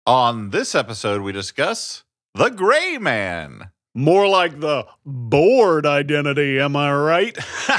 On this episode, we discuss The Gray Man. More like the bored identity, am I right?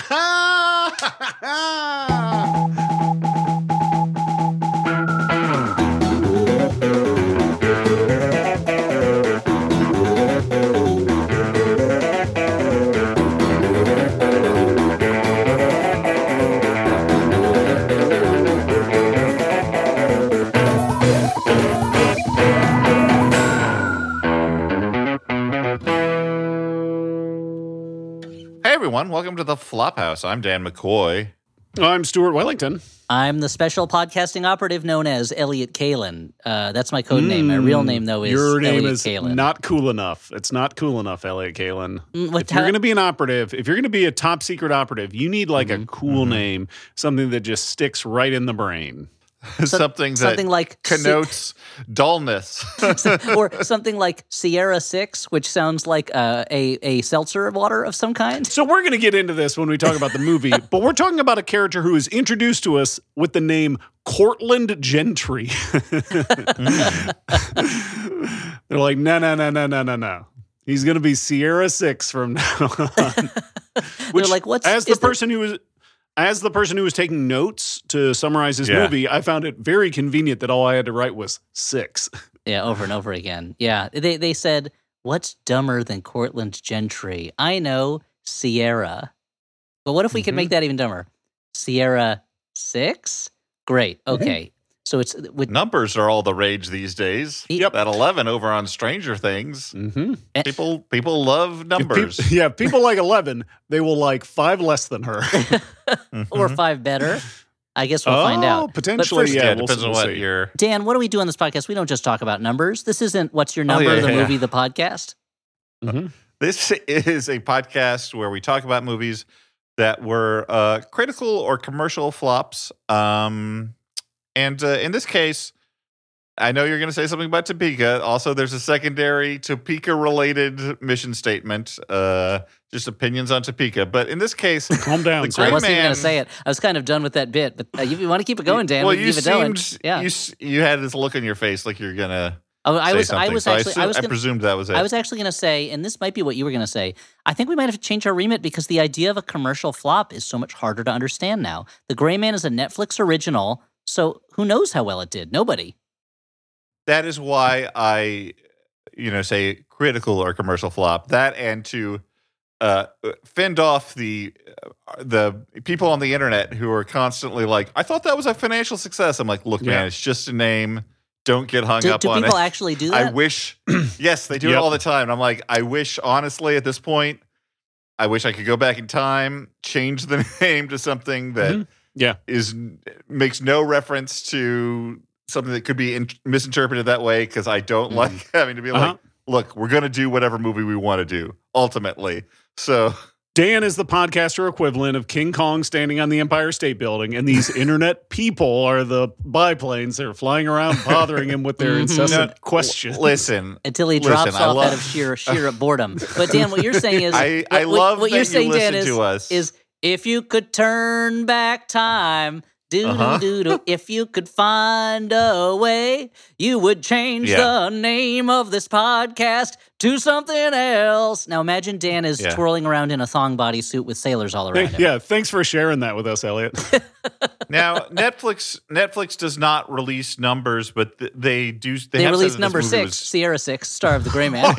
Hey everyone, welcome to the Flophouse. I'm Dan McCoy. I'm Stuart Wellington. I'm the special podcasting operative known as Elliot Kalin. That's my code name. My real name, though, is Your name Elliot is Kalin. not cool enough. It's not cool enough, Elliot Kalin. What If you're going to be an operative, if you're going to be a top secret operative, you need like a cool name, something that just sticks right in the brain. something like connotes dullness. or something like Sierra 6, which sounds like a seltzer water of some kind. So we're going to get into this when we talk about the movie, but we're talking about a character who is introduced to us with the name Cortland Gentry. They're like, no. He's going to be Sierra 6 from now on. They're like, what's... As the person who was taking notes to summarize his movie, I found it very convenient that all I had to write was 6. Yeah, over and over again. Yeah, they said, what's dumber than Cortland Gentry? I know, Sierra. But what if we could make that even dumber? Sierra 6? Great, okay. So it's... Numbers are all the rage these days. Yep. That 11 over on Stranger Things. Mm-hmm. People love numbers. People like 11. They will like 5 less than her. Or 5 better. I guess we'll find out. Potentially, first, yeah, depends on what you're... Dan, what do we do on this podcast? We don't just talk about numbers. This isn't What's Your Number, movie, the podcast. Mm-hmm. This is a podcast where we talk about movies that were critical or commercial flops. And in this case, I know you're going to say something about Topeka. Also, there's a secondary Topeka-related mission statement, just opinions on Topeka. But in this case, calm down. I wasn't even going to say it. I was kind of done with that bit. But if you want to keep it going, Dan, we can keep it going. Yeah. You had this look on your face like you're going to I I presumed that was it. I was actually going to say, and this might be what you were going to say, I think we might have to change our remit because the idea of a commercial flop is so much harder to understand now. The Gray Man is a Netflix original, so who knows how well it did? Nobody. That is why I, say critical or commercial flop. That and to fend off the people on the internet who are constantly like, I thought that was a financial success. I'm like, look, man, it's just a name. Don't get hung up on it. Do people actually do that? I wish. Yes, they do it all the time. And I'm like, I wish, honestly, at this point, I wish I could go back in time, change the name to something that makes no reference to something that could be misinterpreted that way, because I don't like having to be like, look, we're going to do whatever movie we want to do, ultimately. So Dan is the podcaster equivalent of King Kong standing on the Empire State Building, and these internet people are the biplanes that are flying around bothering him with their incessant questions. Listen. Until he drops off out of sheer boredom. But Dan, what you're saying is... I love what you're saying, Dan, is if you could turn back time... If you could find a way, you would change the name of this podcast to something else. Now imagine Dan is twirling around in a thong bodysuit with sailors all around him. Yeah, thanks for sharing that with us, Elliot. Now, Netflix does not release numbers, but they do. They released number 6, Sierra 6, star of The Gray Man.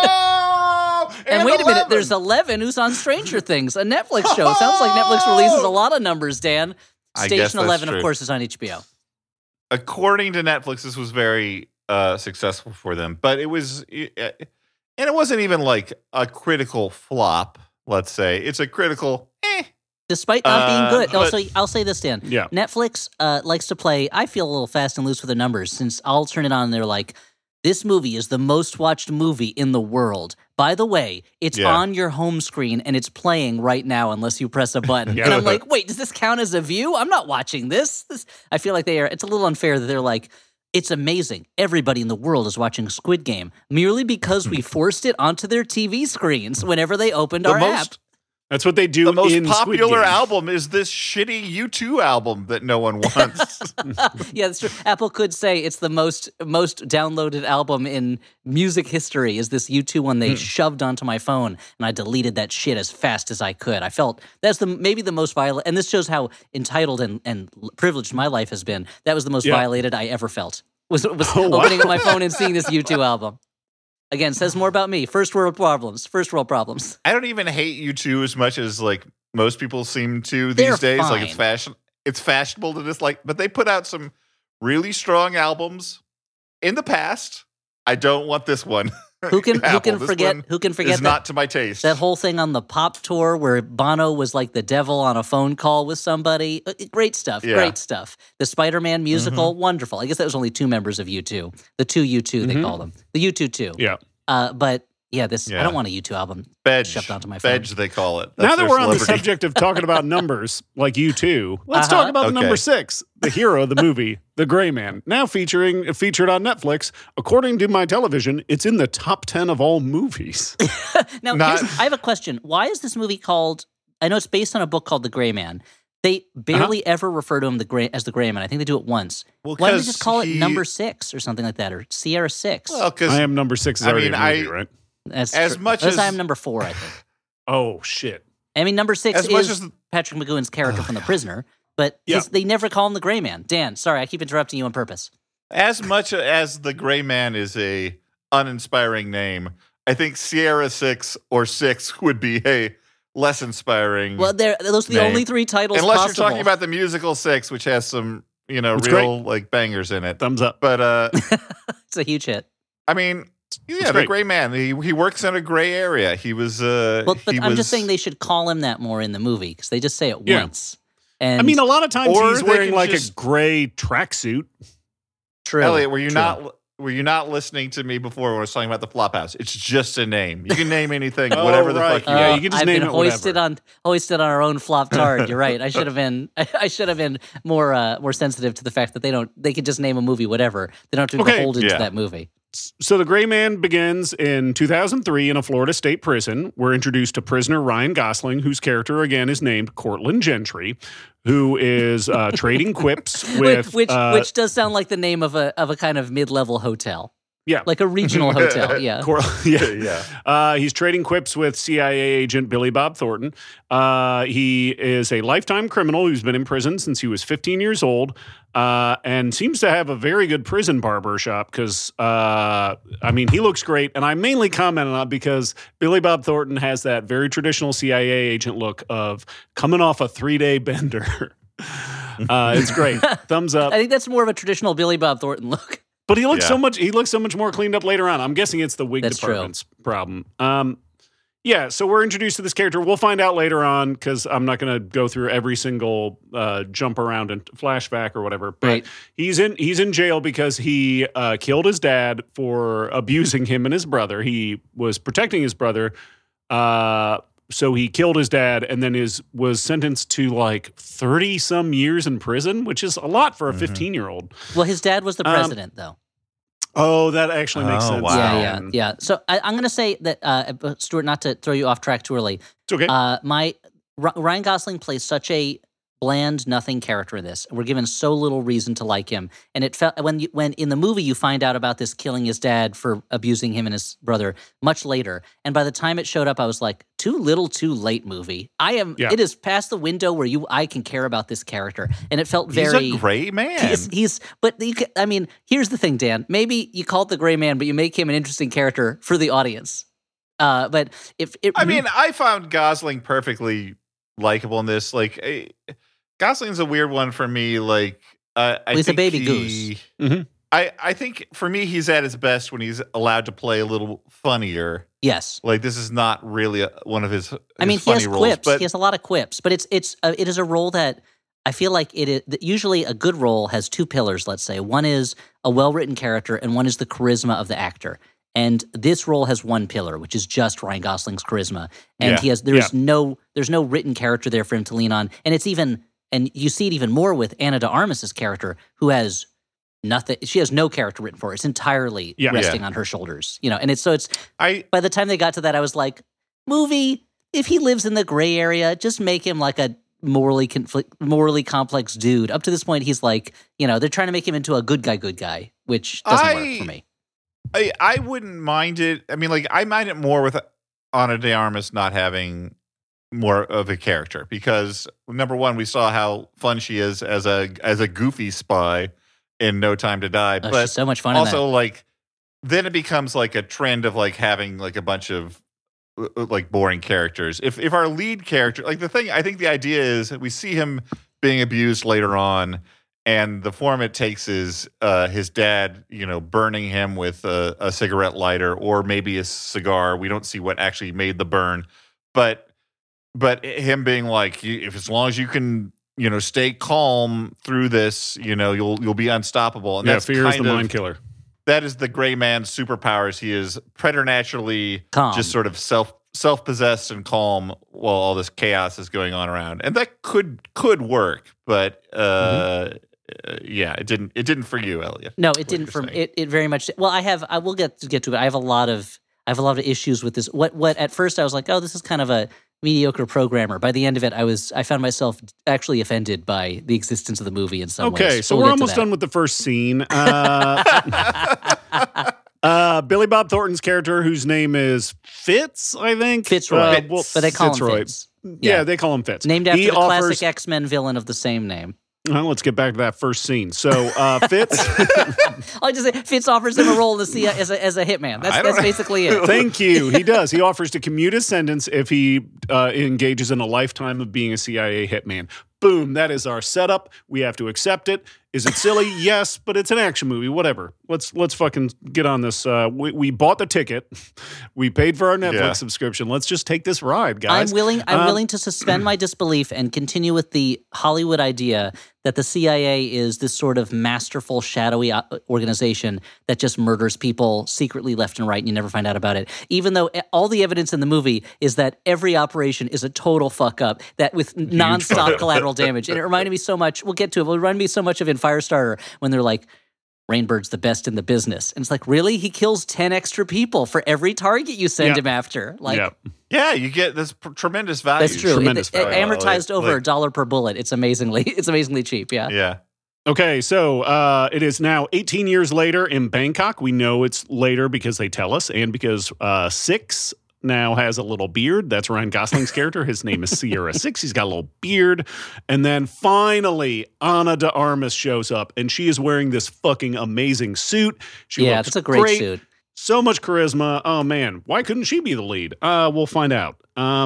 And wait 11. a minute, there's 11 who's on Stranger Things, a Netflix show. It sounds like Netflix releases a lot of numbers, Dan. Station 11, of course, is on HBO. According to Netflix, this was very successful for them, but it was, and it wasn't even like a critical flop. Let's say it's a critical, despite not being good. Also, I'll say this, Dan. Yeah. Netflix likes to play. I feel a little fast and loose with the numbers, since I'll turn it on and they're like, this movie is the most watched movie in the world. By the way, it's on your home screen and it's playing right now unless you press a button. And I'm like, wait, does this count as a view? I'm not watching this. I feel like it's a little unfair that they're like, it's amazing. Everybody in the world is watching Squid Game merely because we forced it onto their TV screens whenever they opened our app. That's what they do. The most in popular album is this shitty U2 album that no one wants. Yeah, that's true. Apple could say it's the most downloaded album in music history. Is this U2 one they shoved onto my phone, and I deleted that shit as fast as I could. I felt that's maybe the most violent, and this shows how entitled and privileged my life has been. That was the most violated I ever felt. Was opening up my phone and seeing this U2 album. Again, says more about me. First world problems. I don't even hate U2 as much as like most people seem to these days. Fine. Like it's fashionable to dislike, but they put out some really strong albums in the past. I don't want this one. Who can forget? It's not to my taste. That whole thing on the pop tour where Bono was like the devil on a phone call with somebody. Great stuff. Yeah. Great stuff. The Spider-Man musical, wonderful. I guess that was only 2 members of U2. The 2 U2 they call them. The U2 2. Yeah. But yeah, I don't want a U2 album shoved onto my phone. Bedge, they call it. That's now that we're on the subject of talking about numbers, like U2, let's talk about the number 6, the hero of the movie, The Gray Man. Now featured on Netflix. According to my television, it's in the top 10 of all movies. Now, I have a question. Why is this movie called, I know it's based on a book called The Gray Man. They barely ever refer to him as the Gray Man. I think they do it once. Well, why don't they just call it number 6 or something like that, or Sierra 6? Well, because I am number 6 is already a movie, right? As much as I'm number 4, I think. Oh shit! I mean, number 6 is Patrick McGowan's character from The Prisoner, but they never call him the Gray Man. Dan, sorry, I keep interrupting you on purpose. As much as the Gray Man is a uninspiring name, I think Sierra 6 or 6 would be a less inspiring. Well, those are the only 3 titles. Unless possible. You're talking about the musical 6, which has some real great. Like bangers in it. Thumbs up. But it's a huge hit. I mean. Yeah, the Gray Man. He works in a gray area. He was. But I'm just saying they should call him that more in the movie because they just say it once. And I mean, a lot of times he's wearing like a gray tracksuit. True. Elliot, were you not listening to me before when I was talking about the Flophouse? It's just a name. You can name anything, whatever the fuck you want. Yeah, you can just name it hoisted on our own flop-tard. You're right. I should have been more sensitive to the fact that they could just name a movie whatever. They don't have to be beholden to that movie. So The Gray Man begins in 2003 in a Florida state prison. We're introduced to prisoner Ryan Gosling, whose character, again, is named Cortland Gentry, who is trading quips with... Which does sound like the name of a kind of mid-level hotel. Yeah. Like a regional hotel, yeah. He's trading quips with CIA agent Billy Bob Thornton. He is a lifetime criminal who's been in prison since he was 15 years old and seems to have a very good prison barber shop because, he looks great. And I mainly commented on it because Billy Bob Thornton has that very traditional CIA agent look of coming off a 3-day bender. It's great. Thumbs up. I think that's more of a traditional Billy Bob Thornton look. But he looks so much more cleaned up later on. I'm guessing it's the wig department's problem. So we're introduced to this character. We'll find out later on because I'm not going to go through every single jump around and flashback or whatever. But he's in jail because he killed his dad for abusing him and his brother. He was protecting his brother. So he killed his dad and then was sentenced to like 30 some years in prison, which is a lot for a 15-year-old. Well, his dad was the president, though. Oh, that actually makes sense. Wow. Yeah. So I'm going to say that, Stuart, not to throw you off track too early. It's okay. Ryan Gosling plays such a bland, nothing character in this. We're given so little reason to like him, and it felt when in the movie you find out about this killing his dad for abusing him and his brother much later. And by the time it showed up, I was like, too little, too late. Movie. It is past the window where I can care about this character, and it felt very. He's a gray man. Here's the thing, Dan. Maybe you call it the Gray Man, but you make him an interesting character for the audience. But I found Gosling perfectly likable in this. Like, Gosling's a weird one for me. Like, he's a baby goose. Mm-hmm. I think for me, he's at his best when he's allowed to play a little funnier. Yes. Like, this is not really one of his he funny has roles, quips. but he has a lot of quips, but it is a role that I feel like it is. Usually, a good role has 2 pillars. Let's say one is a well-written character, and one is the charisma of the actor. And this role has 1 pillar, which is just Ryan Gosling's charisma. And there's no written character there for him to lean on. And and you see it even more with Ana de Armas's character, who has nothing. She has no character written for her. It's entirely resting on her shoulders. And by the time they got to that, I was like, movie, if he lives in the gray area, just make him like a morally complex dude. Up to this point, he's like, they're trying to make him into a good guy, which doesn't work for me. I wouldn't mind it. I mean, like, I mind it more with Ana de Armas not having more of a character because, number one, we saw how fun she is as a goofy spy in No Time to Die. Oh, but she's so much fun. Also, like, then it becomes like a trend of like having like a bunch of like boring characters. If our lead character, like I think the idea is we see him being abused later on, and the form it takes is his dad, burning him with a cigarette lighter or maybe a cigar. We don't see what actually made the burn, but him being like, if as long as you can, stay calm through this, you'll be unstoppable. And that's fear is the mind killer. That is the gray man's superpowers. He is preternaturally calm, just sort of self-possessed and calm while all this chaos is going on around. And that could work, but yeah, it didn't for you, Elliot. No, it didn't for me. It very much. Well, I will get to it. I have a lot of issues with this. What at first I was like, oh, this is kind of a mediocre programmer. By the end of it, I found myself actually offended by the existence of the movie in some ways. Okay, so we're almost done with the first scene. Billy Bob Thornton's character, whose name is Fitz, I think. Fitzroy. But they call him Fitz. Yeah, they call him Fitz. Named after the classic X-Men villain of the same name. Well, let's get back to that first scene. So, Fitz... I'll just say, Fitz offers him a role as a hitman. That's basically it. Thank you. He does. He offers to commute his sentence if he engages in a lifetime of being a CIA hitman. Boom, that is our setup. We have to accept it. Is it silly? Yes, but it's an action movie. Whatever. Let's fucking get on this. We bought the ticket. We paid for our Netflix subscription. Let's just take this ride, guys. I'm willing to suspend my disbelief and continue with the Hollywood idea that the CIA is this sort of masterful, shadowy organization that just murders people secretly left and right, and you never find out about it. Even though all the evidence in the movie is that every operation is a total fuck up, that with nonstop collateral damage. And it reminded me so much. We'll get to it. But it reminded me so much of in Firestarter when they're like, Rainbird's the best in the business. And it's like, really? He kills 10 extra people for every target you send him after. Like, yeah, you get this tremendous value. That's true. It amortized over $1 per bullet. It's amazingly cheap. Yeah. Yeah. Okay, so it is now 18 years later in Bangkok. We know it's later because they tell us, and because Six now has a little beard. That's Ryan Gosling's character. His name is Sierra Six. He's got a little beard. And then finally, Ana de Armas shows up, and she is wearing this fucking amazing suit. She looks it's a great suit. So much charisma. Oh, man. Why couldn't she be the lead? We'll find out. By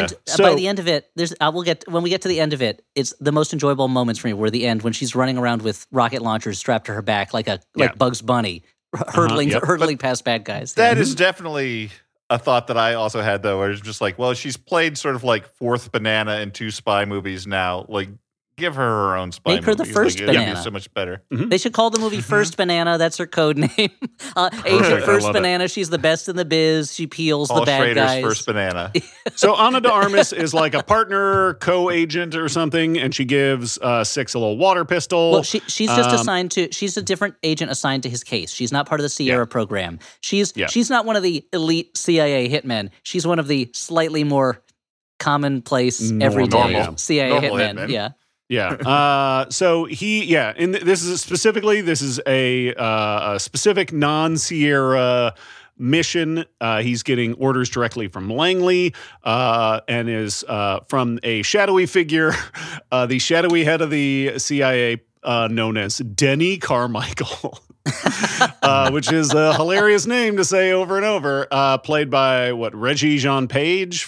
the end of it, when we get to the end of it, it's the most enjoyable moments for me were the end when she's running around with rocket launchers strapped to her back like Bugs Bunny, hurtling past bad guys. That is definitely a thought that I also had, though, where it's just like, well, she's played sort of like fourth banana in 2 spy movies now. Like, give her her own spy movie. Make her the first banana. It'd be so much better. Mm-hmm. They should call the movie First Banana. That's her code name. Agent First Banana. She's the best in the biz. She peels the bad Schrader's guys. First Banana. So Ana de Armas is like a partner, co-agent or something, and she gives Six a little water pistol. Well, she's just assigned to. She's a different agent assigned to his case. She's not part of the Sierra program. She's not one of the elite CIA hitmen. She's one of the slightly more commonplace, everyday CIA hitmen. Yeah. Yeah. So this is a specific non-Sierra mission. He's getting orders directly from Langley, and is from a shadowy figure, the shadowy head of the CIA, known as Denny Carmichael. Which is a hilarious name to say over and over. Played by Reggie Jean Page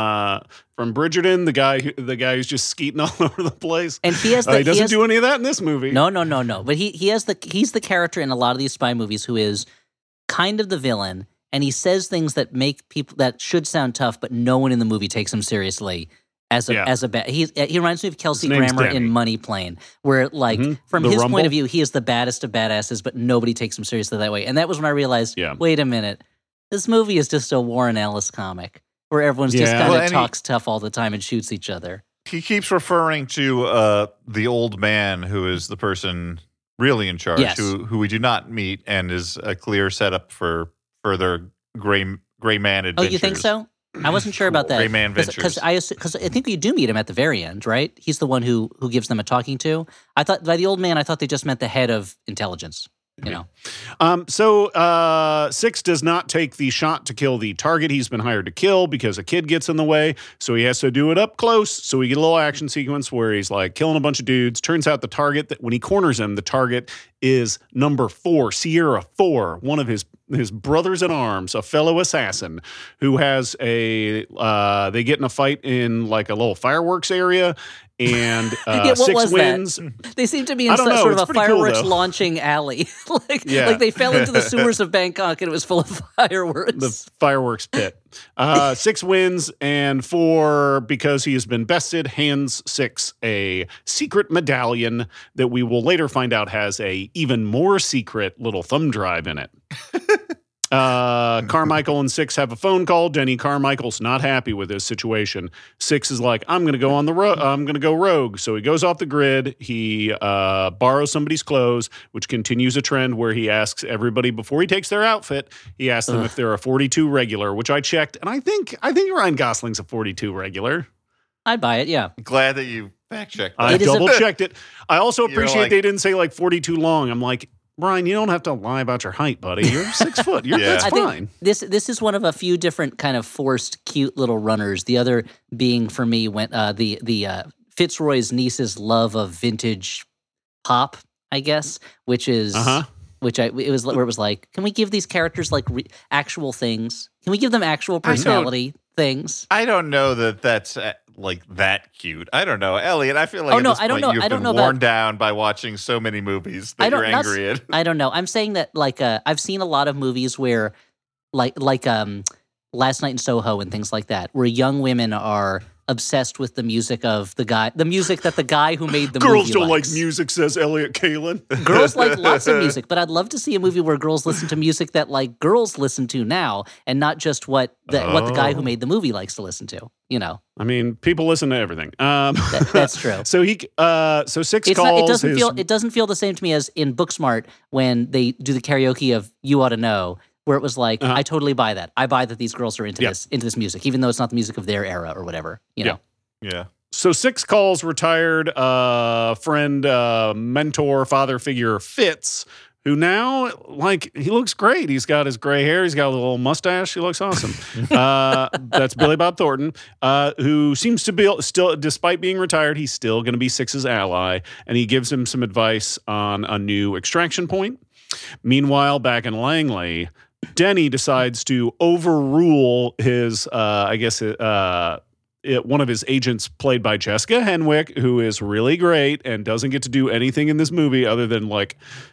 from Bridgerton, the guy who's just skeeting all over the place. And he doesn't do any of that in this movie. No. But he's the character in a lot of these spy movies who is kind of the villain, and he says things that make people that should sound tough, but no one in the movie takes him seriously. As a bad, he reminds me of Kelsey Grammer in Money Plane, where from his point of view, he is the baddest of badasses, but nobody takes him seriously that way. And that was when I realized, wait a minute, this movie is just a Warren Ellis comic where everyone's just kind of talks tough all the time and shoots each other. He keeps referring to the old man who is the person really in charge, who we do not meet, and is a clear setup for further gray man adventures. Oh, you think so? I wasn't sure about that. Rayman Ventures. Because I think you do meet him at the very end, right? He's the one who gives them a talking to. I thought by the old man, I thought they just meant the head of intelligence. You know. So Six does not take the shot to kill the target he's been hired to kill because a kid gets in the way. So he has to do it up close. So we get a little action sequence where he's like killing a bunch of dudes. Turns out the target, that when he corners him, the target is number 4, Sierra 4, one of his brothers in arms, a fellow assassin who has they get in a fight in like a little fireworks area. And Six wins. That? They seem to be in sort of a fireworks launching alley. like they fell into the sewers of Bangkok and it was full of fireworks. The fireworks pit. 6 wins, and 4, because he has been bested, hands 6 a secret medallion that we will later find out has a even more secret little thumb drive in it. Carmichael and 6 have a phone call. Denny Carmichael's not happy with his situation. 6 is like, I'm going to go on the I'm going to go rogue. So he goes off the grid. He borrows somebody's clothes, which continues a trend where he asks everybody before he takes their outfit. He asks them if they're a 42 regular, which I checked, and I think Ryan Gosling's a 42 regular. I'd buy it. Yeah. Glad that you fact checked. I double checked it. I also appreciate they didn't say like 42 long. I'm like, Brian, you don't have to lie about your height, buddy. You're 6 foot. That's fine. This is one of a few different kind of forced, cute little runners. The other being for me when the Fitzroy's niece's love of vintage pop, I guess, which is it was like, can we give these characters like actual things? Can we give them actual personality things? I don't know that that's like that cute. I don't know, Elliot. I feel like you've been worn down by watching so many movies that you're angry at. I don't know. I'm saying that like I've seen a lot of movies where like Last Night in Soho and things like that, where young women are obsessed with the music of the music that the guy who made the movie Girls don't likes. Like music, says Elliot Kalin. Girls like lots of music, but I'd love to see a movie where girls listen to music that like girls listen to now, and not just what the guy who made the movie likes to listen to. You know, I mean, people listen to everything. That's true. So Six calls. It doesn't feel the same to me as in Booksmart when they do the karaoke of "You Ought to Know," where it was like, I totally buy that. I buy that these girls are into this music, even though it's not the music of their era or whatever. You know. Yeah. So Six calls retired friend, mentor, father figure Fitz, who now, like, he looks great. He's got his gray hair. He's got a little mustache. He looks awesome. That's Billy Bob Thornton, who seems to be still, despite being retired, he's still going to be Six's ally, and he gives him some advice on a new extraction point. Meanwhile, back in Langley, Denny decides to overrule his, one of his agents, played by Jessica Henwick, who is really great and doesn't get to do anything in this movie other than like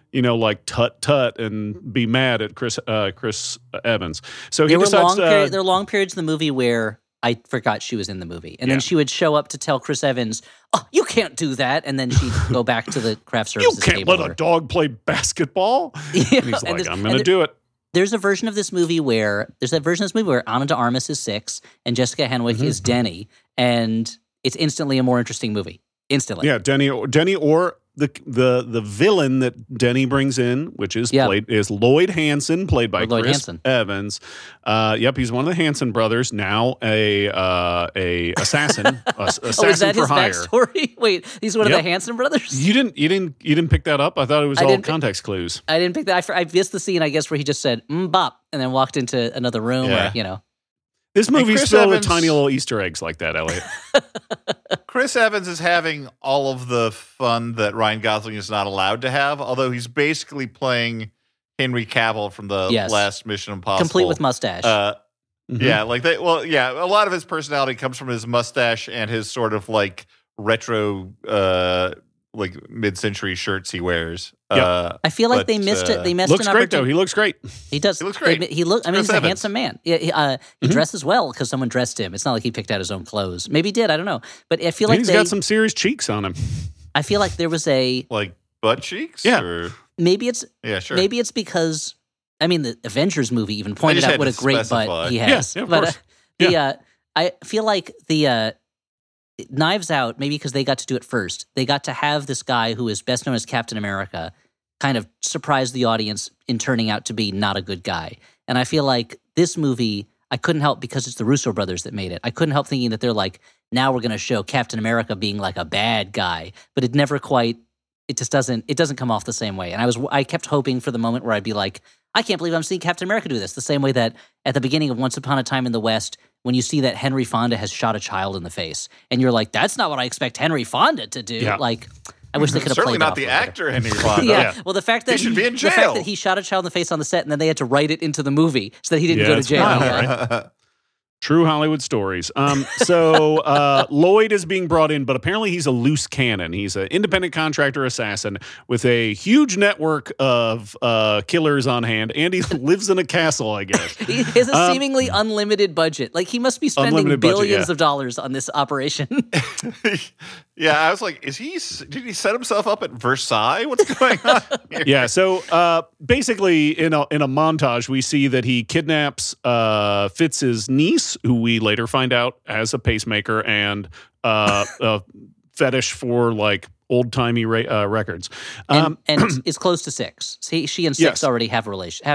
tut and be mad at Chris Evans. So there were long periods in the movie where I forgot she was in the movie, and then she would show up to tell Chris Evans, "Oh, you can't do that," and then she'd go back to the craft services table. You can't let a dog play basketball. Yeah, and he's like, "I'm going to do it." There's a version of this movie where Ana de Armas is Six and Jessica Henwick is Denny, and it's instantly a more interesting movie. Instantly, yeah, Denny or the villain that Denny brings in, which is Lloyd Hansen, played by Chris Evans. He's one of the Hansen brothers, now a assassin, assassin is that for his hire. Backstory? Wait, he's one of the Hansen brothers. You didn't pick that up? I thought it was all context clues. I didn't pick that. I missed the scene, I guess, where he just said "bop" and then walked into another room. Where, you know. This movie's filled with tiny little Easter eggs like that, Elliot. Chris Evans is having all of the fun that Ryan Gosling is not allowed to have, although he's basically playing Henry Cavill from the last Mission Impossible. Complete with mustache. Yeah, a lot of his personality comes from his mustache and his sort of like retro like mid-century shirts he wears. I feel like they missed it. They missed looks great though. He looks great. He does. He looks great. He's a handsome man. He dresses well because someone dressed him. It's not like he picked out his own clothes. Maybe he did. I don't know. But I feel like he's got some serious cheeks on him. I feel like there was a like butt cheeks. Yeah. Or? Maybe it's sure. Maybe it's because the Avengers movie even pointed out what a great butt he has. Yeah, of course. I feel like the Knives Out, maybe because they got to do it first, they got to have this guy who is best known as Captain America kind of surprise the audience in turning out to be not a good guy. And I feel like this movie, I couldn't help, because it's the Russo brothers that made it, I couldn't help thinking that they're like, now we're going to show Captain America being like a bad guy, but it never quite, it doesn't come off the same way. And I kept hoping for the moment where I'd be like, I can't believe I'm seeing Captain America do this. The same way that at the beginning of Once Upon a Time in the West, when you see that Henry Fonda has shot a child in the face, and you're like, that's not what I expect Henry Fonda to do. Yeah. Like, I wish they could have certainly played not the actor Henry Fonda. Yeah. Well, the fact that he should be in jail. The fact that he shot a child in the face on the set, and then they had to write it into the movie so that he didn't go to jail. Right? True Hollywood stories. So Lloyd is being brought in, but apparently he's a loose cannon. He's an independent contractor assassin with a huge network of killers on hand, and he lives in a castle, I guess. He has a seemingly unlimited budget. Like, he must be spending billions of dollars on this operation. Yeah, I was like, did he set himself up at Versailles? What's going on here? Yeah, so basically in a montage, we see that he kidnaps Fitz's niece, who we later find out has a pacemaker and a fetish for like old-timey records. And is close to Six. She and Six already have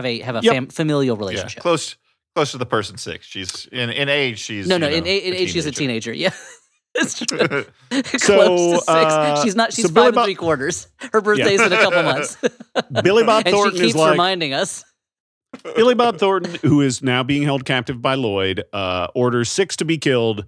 a familial relationship. Yeah, close to the person Six. She's in age, she's in age she's a teenager. Yeah. It's true. Close to 6. She's 5 3/4. Her birthday's in a couple months. Billy Bob Thornton and she keeps reminding us. Billy Bob Thornton, who is now being held captive by Lloyd, orders Six to be killed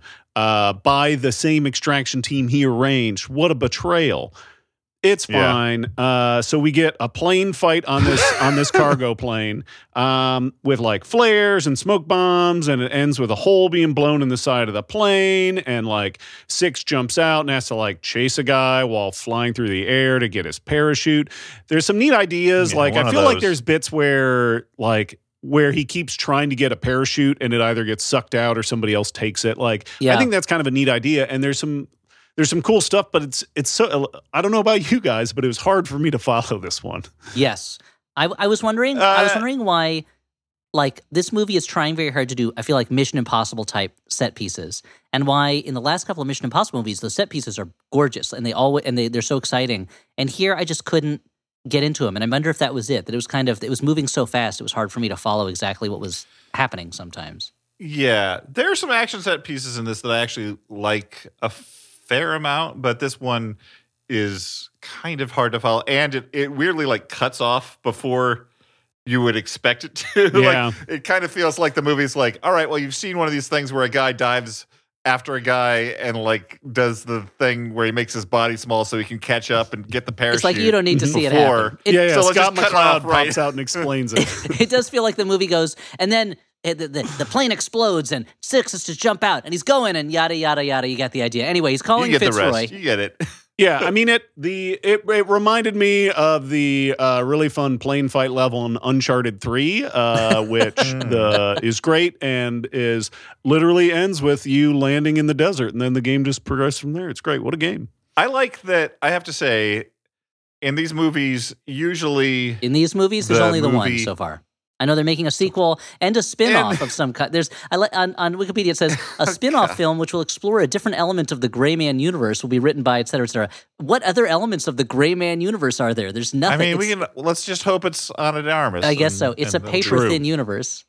by the same extraction team he arranged. What a betrayal. It's fine. Yeah. So we get a plane fight on this cargo plane with like flares and smoke bombs, and it ends with a hole being blown in the side of the plane, and like Six jumps out and has to like chase a guy while flying through the air to get his parachute. There's some neat ideas. Yeah, like I feel like there's bits where he keeps trying to get a parachute and it either gets sucked out or somebody else takes it. Like, I think that's kind of a neat idea, and there's some cool stuff, but it's so, I don't know about you guys, but it was hard for me to follow this one. Yes. I was wondering why, like, this movie is trying very hard to do, I feel like, Mission Impossible type set pieces, and why in the last couple of Mission Impossible movies, those set pieces are gorgeous, and they're so exciting. And here I just couldn't get into them, and I wonder if that was it, that it was moving so fast, it was hard for me to follow exactly what was happening sometimes. Yeah. There are some action set pieces in this that I actually like a fair amount, but this one is kind of hard to follow, and it weirdly like cuts off before you would expect it to. Yeah. Like, it kind of feels like the movie's like, all right, well, you've seen one of these things where a guy dives after a guy and like does the thing where he makes his body small so he can catch up and get the parachute. It's like you don't need to see it happen. So Scott McCloud pops out and explains it. It does feel like the movie goes, and then the plane explodes and Six has to jump out and he's going and yada yada yada. You got the idea. Anyway, he's calling Fitzroy. You get it. Yeah, I mean it reminded me of the really fun plane fight level in Uncharted 3, which is great and is literally ends with you landing in the desert, and then the game just progresses from there. It's great. What a game. I like that. I have to say, in these movies, there's only the one so far. I know they're making a sequel and a spin-off of some cut. On Wikipedia it says a spin-off film which will explore a different element of the Gray Man universe will be written by et cetera, et cetera. What other elements of the Gray Man universe are there? There's nothing. I mean, let's just hope it's Ana de Armas. I guess so. It's a paper-thin universe.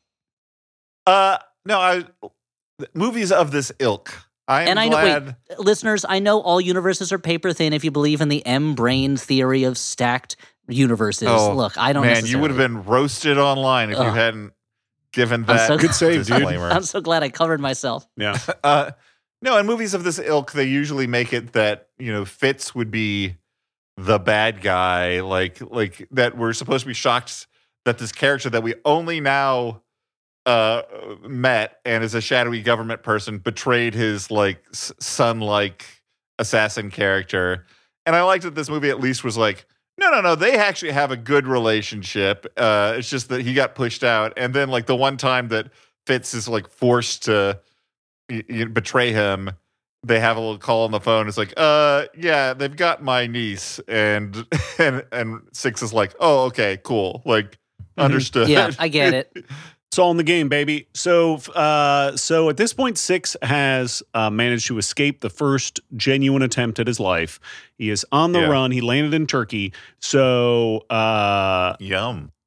Movies of this ilk. Listeners, I know all universes are paper-thin if you believe in the M-brain theory of stacked universes. Look, I don't necessarily. You would have been roasted online if you hadn't given that. Good save, dude. I'm so glad I covered myself. Yeah. No, in movies of this ilk, they usually make it that, Fitz would be the bad guy, like that we're supposed to be shocked that this character that we only now met and is a shadowy government person betrayed his like son-like assassin character. And I liked that this movie at least was like, no, they actually have a good relationship. It's just that he got pushed out. And then like the one time that Fitz is like forced to betray him, they have a little call on the phone. It's like, yeah, they've got my niece. And Six is like, oh, okay, cool. Like, understood. Yeah, I get it. It's all in the game, baby. So at this point, Six has managed to escape the first genuine attempt at his life. He is on the run. He landed in Turkey. So yum.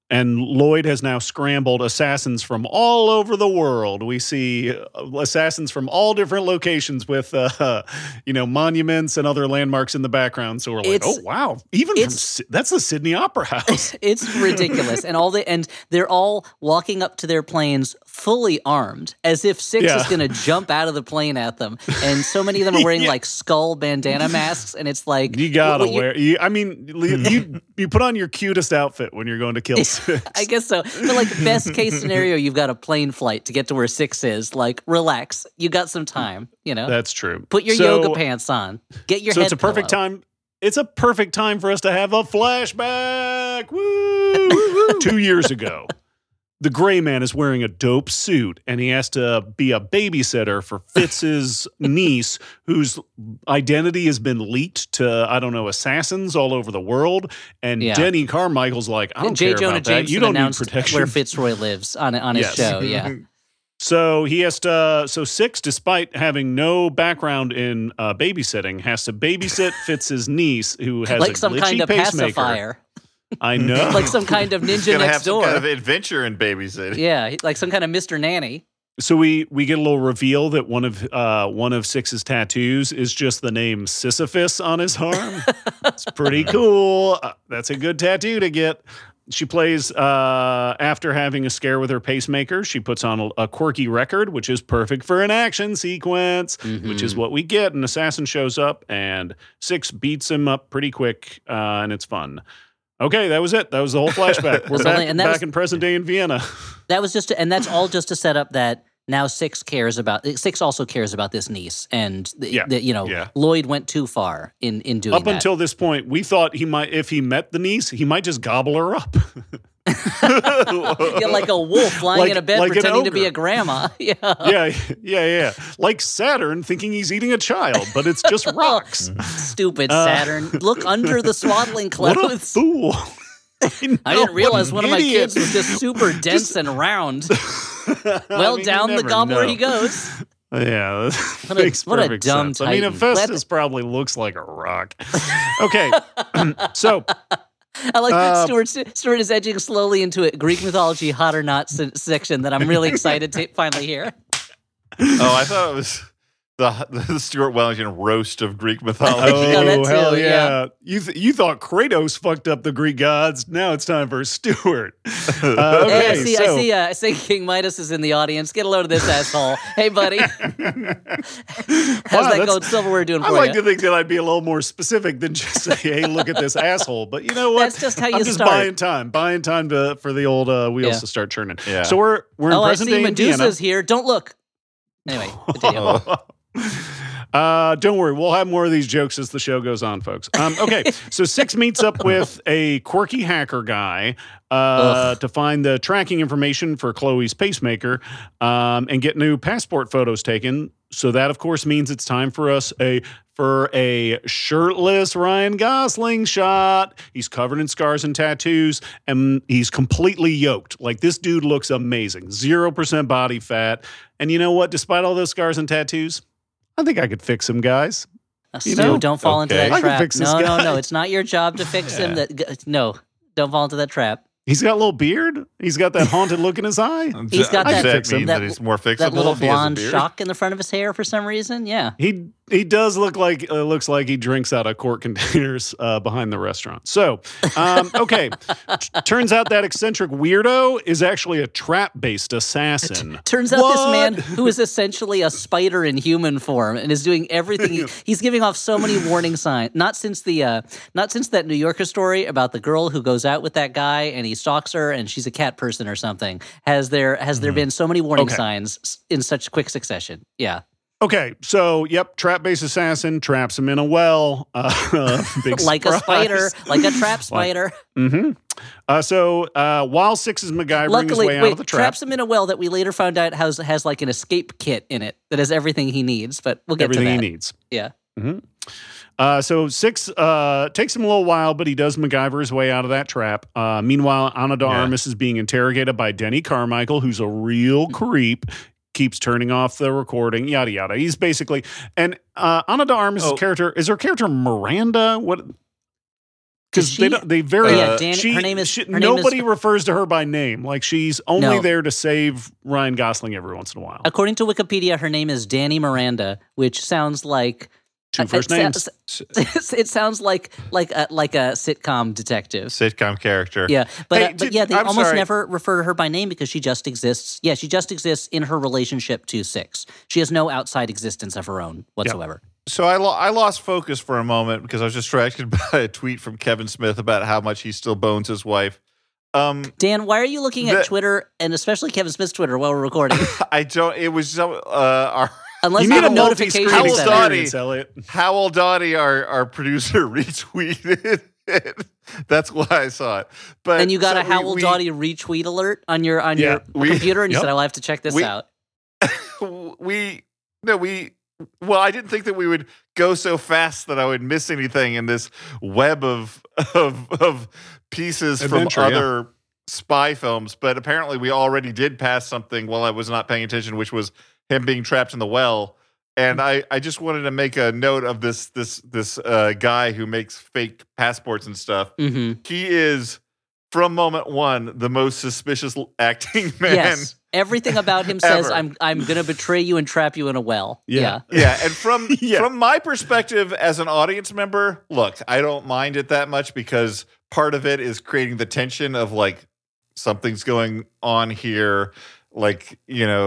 And Lloyd has now scrambled assassins from all over the world. We see assassins from all different locations with, monuments and other landmarks in the background. So we're like, oh wow, that's the Sydney Opera House. It's ridiculous, and they're all walking up to their planes fully armed, as if Six is going to jump out of the plane at them. And so many of them are wearing like skull bandana masks, and it's like you gotta wear. You put on your cutest outfit when you're going to kill Six. I guess so. But like best case scenario, you've got a plane flight to get to where Six is. Like, relax. You got some time, That's true. Put your yoga pants on. Get your head it's a perfect time. It's a perfect time for us to have a flashback. Woo! 2 years ago, the Gray Man is wearing a dope suit, and he has to be a babysitter for Fitz's niece, whose identity has been leaked to, assassins all over the world. And Denny Carmichael's like, I don't care about that. You don't need protection. Where Fitzroy lives on his show, yeah. So he has to. So Six, despite having no background in babysitting, has to babysit Fitz's niece, who has like some kind of pacemaker. Pacifier. I know, like some kind of ninja next door. Some kind of adventure in babysitting. Yeah, like some kind of Mr. Nanny. So we get a little reveal that one of Six's tattoos is just the name Sisyphus on his arm. It's pretty cool. That's a good tattoo to get. She plays, after having a scare with her pacemaker, she puts on a quirky record, which is perfect for an action sequence, which is what we get. An assassin shows up, and Six beats him up pretty quick, and it's fun. Okay, that was it. That was the whole flashback. We're back in present day in Vienna. That was and that's all just to set up that now Six also cares about this niece, and Lloyd went too far in doing that. Up until this point, we thought if he met the niece, he might just gobble her up. Like a wolf lying in a bed pretending to be a grandma. Yeah. Like Saturn thinking he's eating a child, but it's just rocks. Stupid Saturn. Look under the swaddling clothes. What a fool. I didn't realize one of my kids was just super dense and round. Down the gobbler he goes. Yeah, what a dumb sense. Titan. Hephaestus probably looks like a rock. Okay, so I like that Stuart is edging slowly into a Greek mythology hot or not section that I'm really excited to finally hear. Oh, I thought it was the Stuart Wellington roast of Greek mythology. Oh, hell yeah. You thought Kratos fucked up the Greek gods. Now it's time for Stuart. Okay, I see King Midas is in the audience. Get a load of this asshole. Hey, buddy. How's that gold silverware doing for you? I like to think that I'd be a little more specific than just say, hey, look at this asshole. But you know what? That's just how you start. I'm just buying time for the old wheels to start churning. Yeah. So we're in present day in Vienna. Medusa's here. Don't look. Anyway, continue. Don't worry, we'll have more of these jokes as the show goes on, folks. Okay, so Six meets up with a quirky hacker guy to find the tracking information for Chloe's pacemaker and get new passport photos taken. So that, of course, means it's time for us for a shirtless Ryan Gosling shot. He's covered in scars and tattoos, and he's completely yoked. Like, this dude looks amazing. 0% body fat. And you know what? Despite all those scars and tattoos, I think I could fix him, guys. Don't fall into that trap. No. It's not your job to fix him. No, don't fall into that trap. He's got a little beard. He's got that haunted look in his eye. He's got that he's more fixable. That little blonde shock in the front of his hair for some reason. Yeah, he does look like looks like he drinks out of quart containers behind the restaurant. So, okay, turns out that eccentric weirdo is actually a trap-based assassin. Turns out this man who is essentially a spider in human form and is doing everything. He's giving off so many warning signs. Not since that New Yorker story about the girl who goes out with that guy and he stalks her and she's a cat person or something. Has there been so many warning signs in such quick succession? Yeah. Okay, so trap-based assassin traps him in a well. Big like surprise. A spider, like a trap spider. So while Six is MacGyvering his way out of the trap, traps him in a well that we later found out has like an escape kit in it that has everything he needs. But we'll get to that. Everything he needs. Yeah. So Six takes him a little while, but he does MacGyver his way out of that trap. Meanwhile, Ana de Armas is being interrogated by Denny Carmichael, who's a real creep. Keeps turning off the recording, yada yada. He's basically Ana de Armas' character is her character Miranda. What? because they very her name is nobody refers to her by name. Like she's only there to save Ryan Gosling every once in a while. According to Wikipedia, her name is Danny Miranda, which sounds like two first names. It sounds like a sitcom detective, sitcom character. Yeah, but they almost never refer to her by name because she just exists. Yeah, she just exists in her relationship to Six. She has no outside existence of her own whatsoever. Yep. So I lost focus for a moment because I was distracted by a tweet from Kevin Smith about how much he still bones his wife. Dan, why are you looking at Twitter and especially Kevin Smith's Twitter while we're recording? I don't. It was unless you need a notification. Howell Dottie, our producer, retweeted it. That's why I saw it. But and you got a Howell Dottie retweet alert on your computer, and you said, "I'll have to check this out." Well, I didn't think that we would go so fast that I would miss anything in this web of pieces from other spy films. But apparently, we already did pass something while I was not paying attention, which was him being trapped in the well. And I just wanted to make a note of this guy who makes fake passports and stuff. Mm-hmm. He is, from moment one, the most suspicious acting man. Yes. Everything about him says, I'm going to betray you and trap you in a well. Yeah. And from my perspective as an audience member, look, I don't mind it that much because part of it is creating the tension of like something's going on here, like,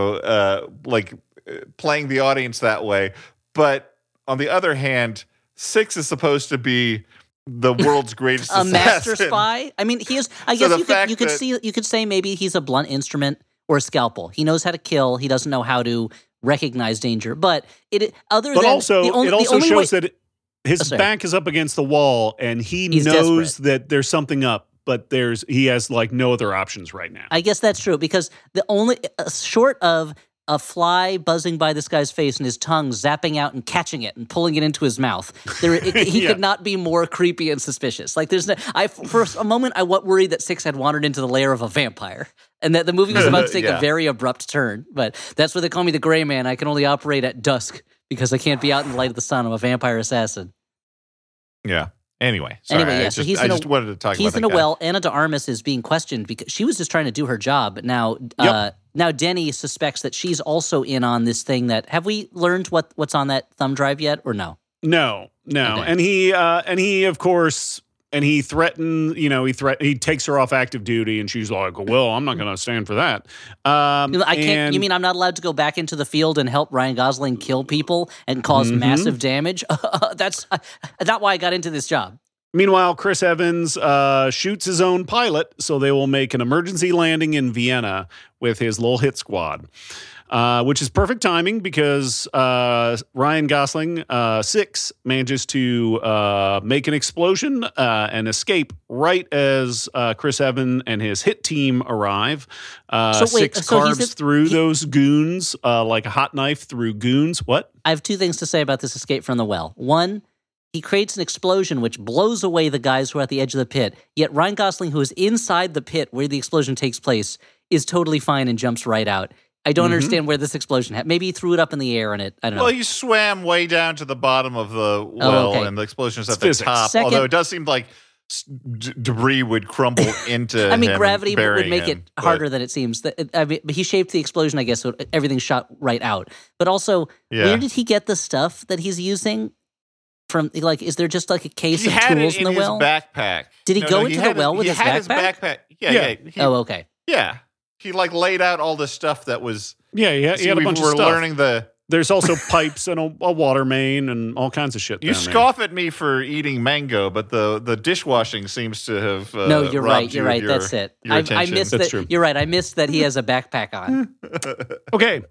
playing the audience that way. But on the other hand, Six is supposed to be the world's greatest assassin. Master spy. I mean, he is. I guess you could say maybe he's a blunt instrument or a scalpel. He knows how to kill. He doesn't know how to recognize danger. But it also shows that his back is up against the wall, and he knows that there's something up. But he has like no other options right now. I guess that's true because the only short of a fly buzzing by this guy's face and his tongue zapping out and catching it and pulling it into his mouth, he could not be more creepy and suspicious. Like for a moment I worried that Six had wandered into the lair of a vampire and that the movie was about to take a very abrupt turn. But that's why they call me the Gray Man. I can only operate at dusk because I can't be out in the light of the sun. I'm a vampire assassin. Yeah. Anyway, sorry, I just wanted to talk about that. He's in a well. Anna de Armas is being questioned because she was just trying to do her job. But now Denny suspects that she's also in on this thing. Have we learned what's on that thumb drive yet, or no? No. Okay. And he of course. And he threatened, he takes her off active duty, and she's like, "Well, I'm not going to stand for that." I can't. You mean I'm not allowed to go back into the field and help Ryan Gosling kill people and cause massive damage? That's not why I got into this job. Meanwhile, Chris Evans shoots his own pilot, so they will make an emergency landing in Vienna with his little hit squad. Which is perfect timing because Ryan Gosling, Six, manages to make an explosion and escape right as Chris Evans and his hit team arrive. Six carves through those goons like a hot knife through goons. What? I have two things to say about this escape from the well. One, he creates an explosion which blows away the guys who are at the edge of the pit, yet Ryan Gosling, who is inside the pit where the explosion takes place, is totally fine and jumps right out. I don't understand where this explosion happened. Maybe he threw it up in the air and I don't know. Well, he swam way down to the bottom of the well, and the explosion is at the top. Although it does seem like debris would crumble into him. Gravity would make it harder than it seems. But he shaped the explosion, I guess, so everything shot right out. But also, where did he get the stuff that he's using? From is there just like a case of tools in the well? He had it in his backpack. Did he go into the well with his backpack? He had his backpack. Yeah. Okay. Yeah. He laid out all the stuff that was. Yeah, he had a bunch of stuff. We're learning There's also pipes and a water main and all kinds of shit. You scoff at me for eating mango, but the dishwashing seems to have. No, you're right. You're right. That's it. I missed that. True. You're right. I missed that he has a backpack on. Okay,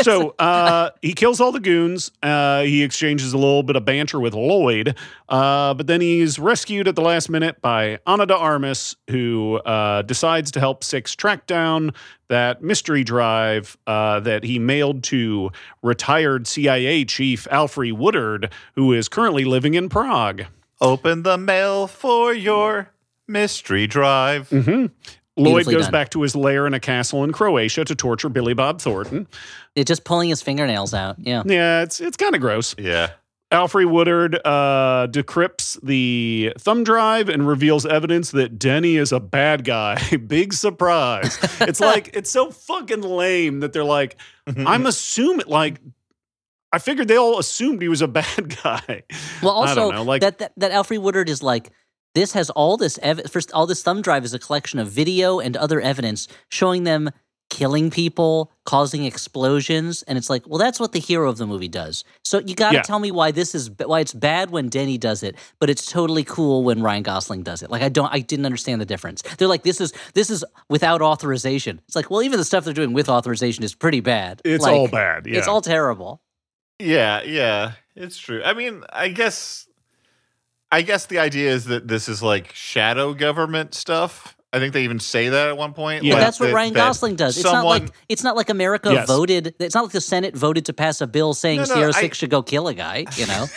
so he kills all the goons. He exchanges a little bit of banter with Lloyd, but then he's rescued at the last minute by Ana de Armas, who decides to help Six track down that mystery drive that he mailed to retired CIA chief Alfre Woodard, who is currently living in Prague. Open the mail for your mystery drive. Mm-hmm. Lloyd goes back to his lair in a castle in Croatia to torture Billy Bob Thornton. It's just pulling his fingernails out. Yeah. Yeah, it's kind of gross. Yeah. Alfre Woodard decrypts the thumb drive and reveals evidence that Denny is a bad guy. Big surprise. It's like, it's so fucking lame that they're like, I'm assuming, like, I figured they all assumed he was a bad guy. Well, also, that Alfre Woodard is like, this has all this first, all this thumb drive is a collection of video and other evidence showing them killing people, causing explosions, and it's like, well, that's what the hero of the movie does. So you got to tell me why it's bad when Denny does it, but it's totally cool when Ryan Gosling does it. Like I didn't understand the difference. They're like, this is without authorization. It's like, well, even the stuff they're doing with authorization is pretty bad. It's all bad. Yeah. It's all terrible. Yeah, it's true. I mean, I guess the idea is that this is like shadow government stuff. I think they even say that at one point. Yeah, that's what Ryan Gosling does. It's not like America voted. It's not like the Senate voted to pass a bill saying Sierra 6 should go kill a guy. You know,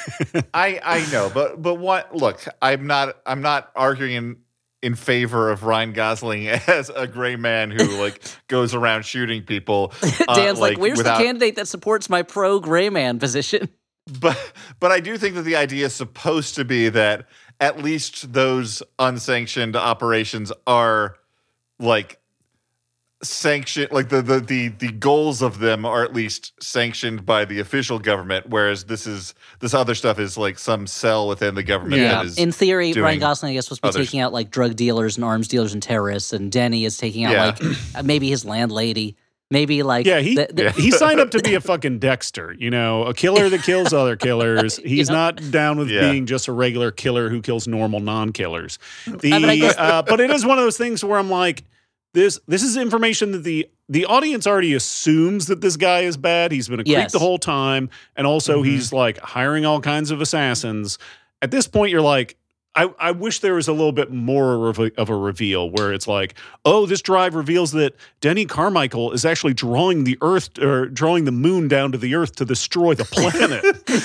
I know, but what? Look, I'm not arguing in favor of Ryan Gosling as a gray man who like goes around shooting people. Dan's like, where's the candidate that supports my pro gray man position? But I do think that the idea is supposed to be that at least those unsanctioned operations are like sanctioned, like the goals of them are at least sanctioned by the official government, whereas this other stuff is like some cell within the government. Yeah, that is in theory, Ryan Gosling, I guess, was taking out like drug dealers and arms dealers and terrorists, and Denny is taking out like maybe his landlady. Maybe like he signed up to be a fucking Dexter, you know, a killer that kills other killers. He's not down with being just a regular killer who kills normal non-killers. But it is one of those things where I'm like, this is information that the audience already assumes that this guy is bad. He's been a creep the whole time, and also he's like hiring all kinds of assassins. At this point, you're like, I wish there was a little bit more of a reveal where it's like, oh, this drive reveals that Denny Carmichael is actually drawing the Earth or drawing the moon down to the Earth to destroy the planet.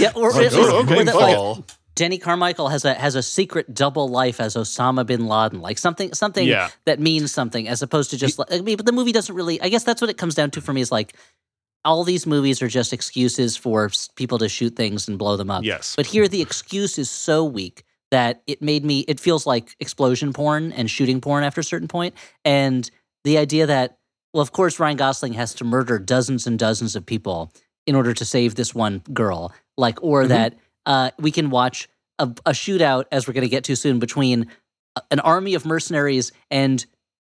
Like, Denny Carmichael has a secret double life as Osama bin Laden, like something that means something, as opposed to just. But the movie doesn't really. I guess that's what it comes down to for me. Is like, all these movies are just excuses for people to shoot things and blow them up. Yes, but here the excuse is so weak that it feels like explosion porn and shooting porn after a certain point. And the idea that, well, of course, Ryan Gosling has to murder dozens and dozens of people in order to save this one girl, that we can watch a shootout, as we're going to get to soon, between an army of mercenaries and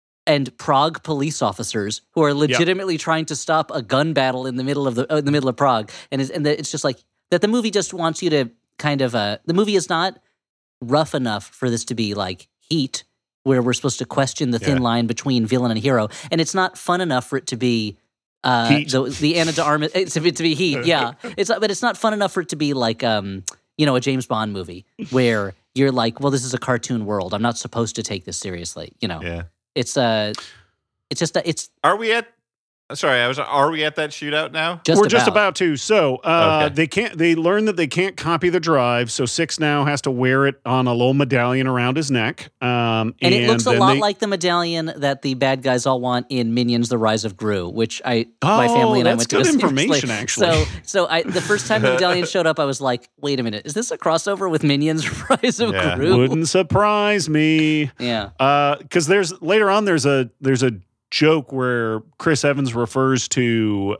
Prague police officers who are legitimately trying to stop a gun battle in the middle of Prague. And it's just like that. The movie just wants you to kind of the movie is not rough enough for this to be like Heat, where we're supposed to question the thin line between villain and hero, and it's not fun enough for it to be the Ana de Armas to be Heat. Yeah, but it's not fun enough for it to be like a James Bond movie where you're like, well, this is a cartoon world. I'm not supposed to take this seriously. You know, it's just Are we at? Sorry, are we at that shootout now? Just about to. So they learn that they can't copy the drive, so 6 now has to wear it on a little medallion around his neck. And it looks a lot like the medallion that the bad guys all want in Minions: The Rise of Gru, which my family and I went to. That's good information, actually. So the first time the medallion showed up, I was like, wait a minute, is this a crossover with Minions: Rise of Gru? Wouldn't surprise me. Yeah. Because there's a joke where Chris Evans refers to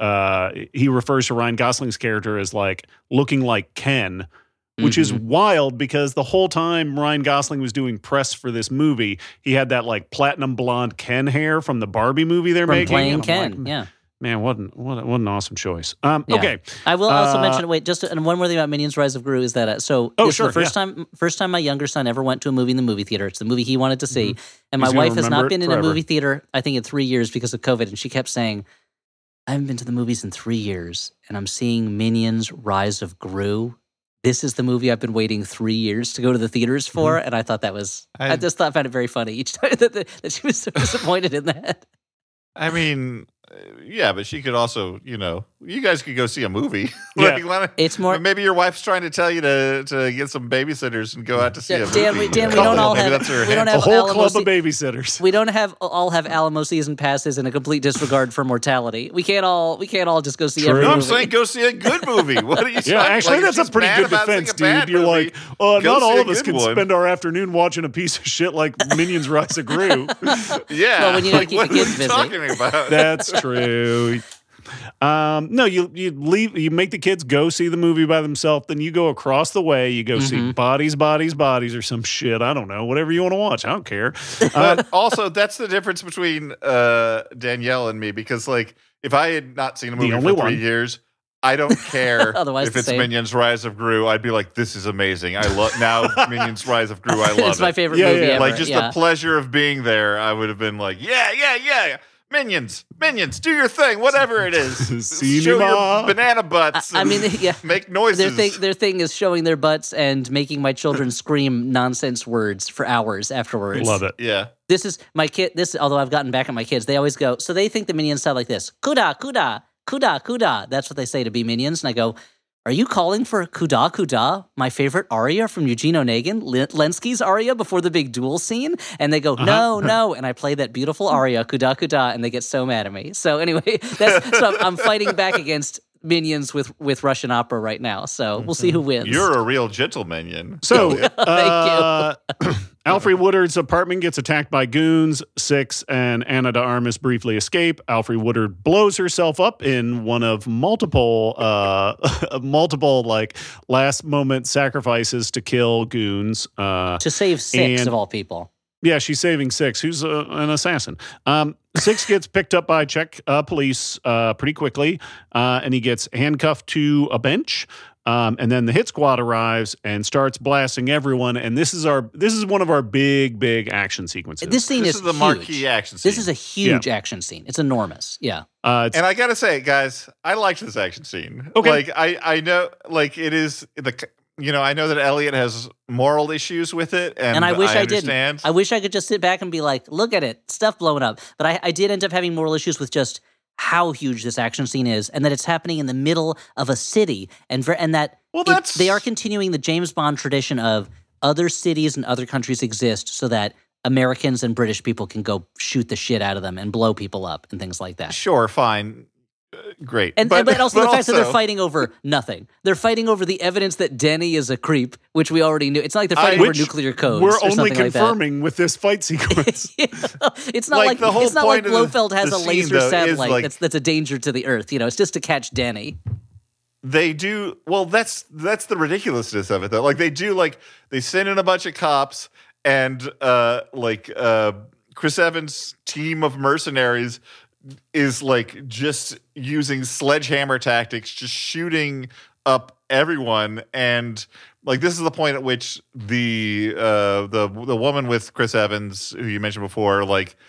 Ryan Gosling's character as like looking like Ken, which is wild because the whole time Ryan Gosling was doing press for this movie, he had that like platinum blonde Ken hair from the Barbie movie they're making. Playing Ken, yeah. Man, what an awesome choice. Okay. I will also mention, and one more thing about Minions: Rise of Gru is that, the first time my younger son ever went to a movie in the movie theater. It's the movie he wanted to see. And my wife has not been in a movie theater, I think, in 3 years because of COVID. And she kept saying, I haven't been to the movies in 3 years, and I'm seeing Minions: Rise of Gru. This is the movie I've been waiting 3 years to go to the theaters for. And I thought I found it very funny each time that she was so disappointed in that. I mean, yeah, but she could also, you guys could go see a movie. It's more. Maybe your wife's trying to tell you to get some babysitters and go out to see a movie. Dan, we don't all have. We don't have a whole club of babysitters. We don't all have Alamo season passes and a complete disregard for mortality. We can't all just go see every movie. I'm saying go see a good movie. What are you saying? Yeah, actually, that's a pretty good defense, dude. You're like, not all of us can spend our afternoon watching a piece of shit like Minions: Rise of Gru. Yeah, well, when you keep the kids busy. Talking about? That's true. No, you make the kids go see the movie by themselves. Then you go across the way. You go see Bodies, or some shit. I don't know. Whatever you want to watch. I don't care. Also, that's the difference between Danielle and me, because like if I had not seen a movie for 3 years, I don't care if it's Minions: Rise of Gru. I'd be like, this is amazing. I love now Minions: Rise of Gru. I love it. It's my favorite movie ever. Like just the pleasure of being there. I would have been like, yeah. Minions, do your thing, whatever it is. Show your banana butts. Make noises. Their thing is showing their butts and making my children scream nonsense words for hours afterwards. Love it. Yeah. This is my kid. Although I've gotten back at my kids, they always go. So they think the Minions sound like this: "Kuda, kuda, kuda, kuda." That's what they say to be Minions, and I go, "Are you calling for Kuda Kuda, my favorite aria from Eugene Onegin, Lenski's aria before the big duel scene?" And they go, no. And I play that beautiful aria, Kuda Kuda, and they get so mad at me. So anyway, I'm fighting back against Minions with Russian opera right now. So we'll see who wins. You're a real gentle minion. So, thank you. Alfre Woodard's apartment gets attacked by goons. Six and Ana de Armas briefly escape. Alfre Woodard blows herself up in one of multiple like last moment sacrifices to kill goons. To save Six of all people. Yeah, she's saving Six, who's an assassin. Six gets picked up by Czech police pretty quickly, and he gets handcuffed to a bench. And then the hit squad arrives and starts blasting everyone. And this is one of our big action sequences. This is the marquee action scene. This is a huge action scene. It's enormous. Yeah. And I gotta say, guys, I liked this action scene. Okay. Like I know, like it is I know that Elliot has moral issues with it, and I wish I understand. didn't. I wish I could just sit back and be like, look at it, stuff blowing up. But I did end up having moral issues with just how huge this action scene is, and that it's happening in the middle of a city, and that they are continuing the James Bond tradition of other cities and other countries exist so that Americans and British people can go shoot the shit out of them and blow people up and things like that. Sure, fine. Great. But also the fact that they're fighting over nothing. They're fighting over the evidence that Denny is a creep, which we already knew. It's not like they're fighting over nuclear codes. We're only confirming with this fight sequence. It's not like Blofeld has a laser satellite that's a danger to the Earth. It's just to catch Denny. They do well. That's the ridiculousness of it, though. Like they send in a bunch of cops and Chris Evans' team of mercenaries is like just using sledgehammer tactics, just shooting up everyone. And like this is the point at which the woman with Chris Evans, who you mentioned before,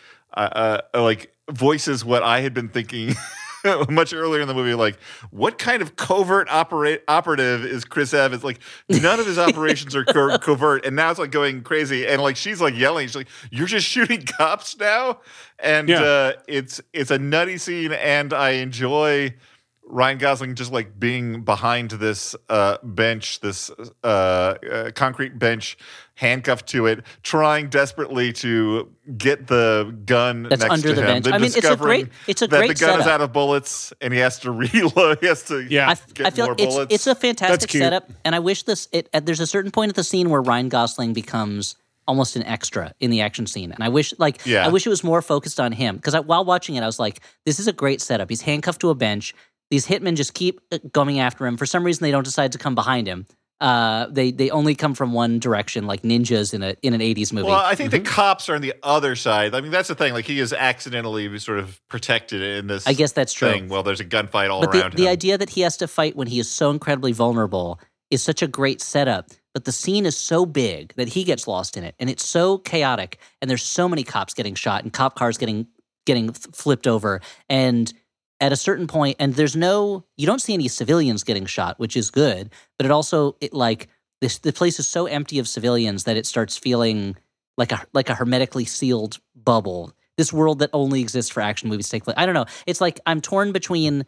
voices what I had been thinking much earlier in the movie, like, what kind of covert operative is Chris Evans? Like, none of his operations are covert, and now it's like going crazy. And like she's like yelling, she's like, "You're just shooting cops now?" And it's a nutty scene, and I enjoy Ryan Gosling just like being behind this bench, this concrete bench, handcuffed to it, trying desperately to get the gun that's next under to the him. bench. Then I mean, it's a great that the gun setup. is out of bullets, and he has to reload. He has to I feel more bullets. It's a fantastic setup, and I wish there's a certain point at the scene where Ryan Gosling becomes almost an extra in the action scene, and I wish it was more focused on him, because while watching it, I was like, this is a great setup. He's handcuffed to a bench. These hitmen just keep going after him. For some reason, they don't decide to come behind him. They only come from one direction, like ninjas in an 80s movie. Well, I think the cops are on the other side. I mean, that's the thing. Like, he is accidentally sort of protected in this. I guess that's true. Thing. Well, there's a gunfight all around him. The idea that he has to fight when he is so incredibly vulnerable is such a great setup. But the scene is so big that he gets lost in it, and it's so chaotic. And there's so many cops getting shot and cop cars getting flipped over, and at a certain point, and you don't see any civilians getting shot, which is good, but the place is so empty of civilians that it starts feeling like a hermetically sealed bubble. This world that only exists for action movies take place. I don't know. It's like I'm torn between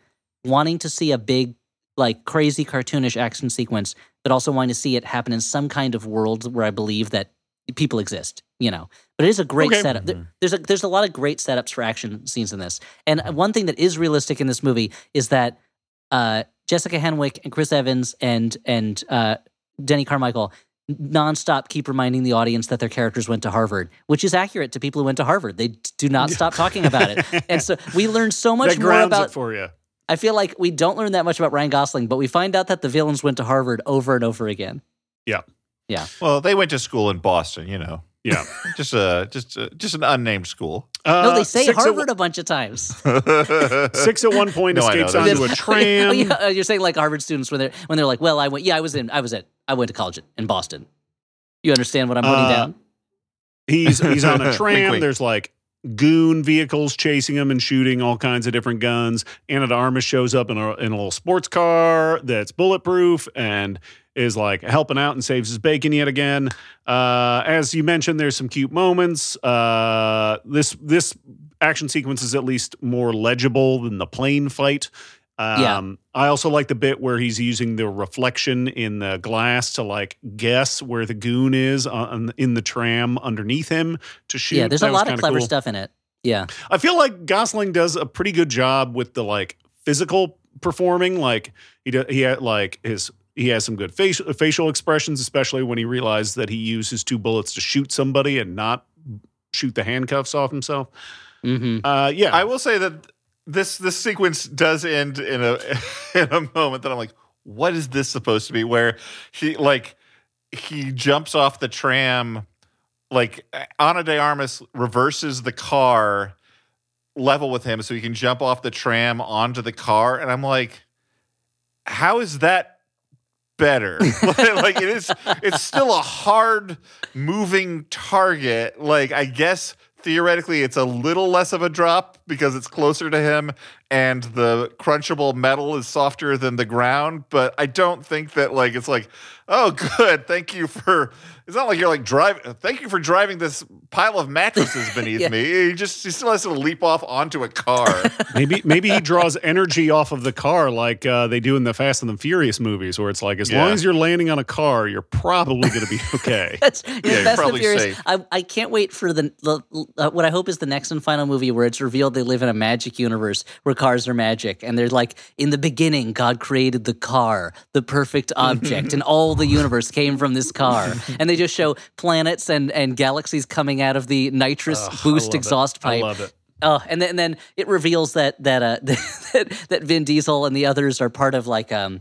wanting to see a big, like crazy cartoonish action sequence, but also wanting to see it happen in some kind of world where I believe that people exist, But it is a great setup. There's a lot of great setups for action scenes in this. And one thing that is realistic in this movie is that Jessica Henwick and Chris Evans and Denny Carmichael nonstop keep reminding the audience that their characters went to Harvard, which is accurate to people who went to Harvard. They do not stop talking about it. And so we learn so much more about it for you. I feel like we don't learn that much about Ryan Gosling, but we find out that the villains went to Harvard over and over again. Yeah. Yeah. Well, they went to school in Boston, Yeah. just an unnamed school. No, they say Harvard a bunch of times. Six at one point escapes onto a tram. You're saying like Harvard students when they're like, well, I went to college in Boston. You understand what I'm putting down? He's on a tram. Wink, wink. There's like goon vehicles chasing him and shooting all kinds of different guns. Ana de Armas shows up in a little sports car that's bulletproof and is like helping out and saves his bacon yet again. As you mentioned, there's some cute moments. This action sequence is at least more legible than the plane fight. I also like the bit where he's using the reflection in the glass to like guess where the goon is in the tram underneath him to shoot. Yeah, there's a lot of clever stuff in it. Yeah. I feel like Gosling does a pretty good job with the like physical performing. Like he has some good facial expressions, especially when he realized that he used his 2 bullets to shoot somebody and not shoot the handcuffs off himself. Mm-hmm. I will say that this sequence does end in a moment that I'm like, what is this supposed to be? Where he jumps off the tram, like Ana de Armas reverses the car level with him so he can jump off the tram onto the car, and I'm like, how is that better? Like it's still a hard moving target. Like I guess theoretically it's a little less of a drop because it's closer to him and the crunchable metal is softer than the ground, but I don't think that like it's like, oh good, thank you for, it's not like you're like thank you for driving this pile of mattresses beneath me. He still has to leap off onto a car. Maybe he draws energy off of the car like they do in the Fast and the Furious movies, where it's like as long as you're landing on a car, you're probably going to be okay. Fast and the Furious. I can't wait for the what I hope is the next and final movie where it's revealed they live in a magic universe where cars are magic, and they're like, in the beginning, God created the car, the perfect object, and all the universe came from this car, and they just show planets and galaxies coming out of the nitrous boost exhaust pipe. I love it. Oh, and then it reveals that Vin Diesel and the others are part of like a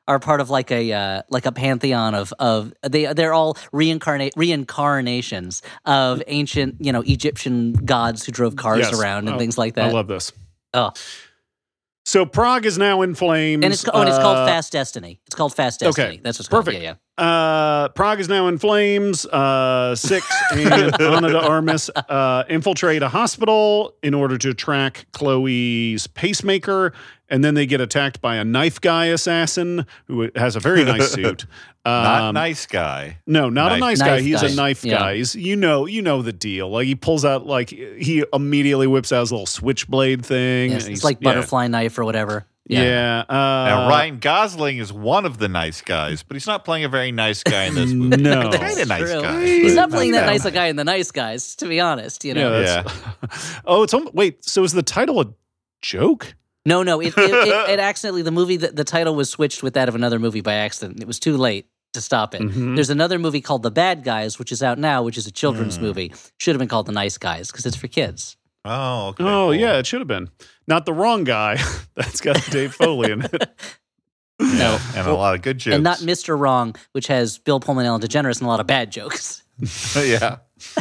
pantheon of they're all reincarnations of ancient Egyptian gods who drove cars around and things like that. I love this. Oh. So Prague is now in flames. And it's called Fast Destiny. It's called Fast Destiny. Okay. That's what's called. Perfect. Yeah. Prague is now in flames. Six and Ana de Armas infiltrate a hospital in order to track Chloe's pacemaker, and then they get attacked by a knife guy assassin who has a very nice suit. Not nice guy. No, not a nice guy. He's guy. a knife guy. He's, you know the deal. Like he pulls out, like he immediately whips out his little switchblade thing. Yes, it's like butterfly knife or whatever. Yeah. Now Ryan Gosling is one of the nice guys, but he's not playing a very nice guy in this movie. No, kind of nice guy. He's not playing that nice a guy in the Nice Guys, to be honest. Yeah. Oh, wait. So is the title a joke? No. It accidentally, the movie, the title was switched with that of another movie by accident. It was too late to stop it. Mm-hmm. There's another movie called The Bad Guys, which is out now, which is a children's movie. Should have been called The Nice Guys because it's for kids. Oh, okay. Oh, cool. Yeah, it should have been. Not the wrong guy. That's got Dave Foley in it. No, and a lot of good jokes. And not Mr. Wrong, which has Bill Pullman, Ellen DeGeneres, and a lot of bad jokes. Yeah.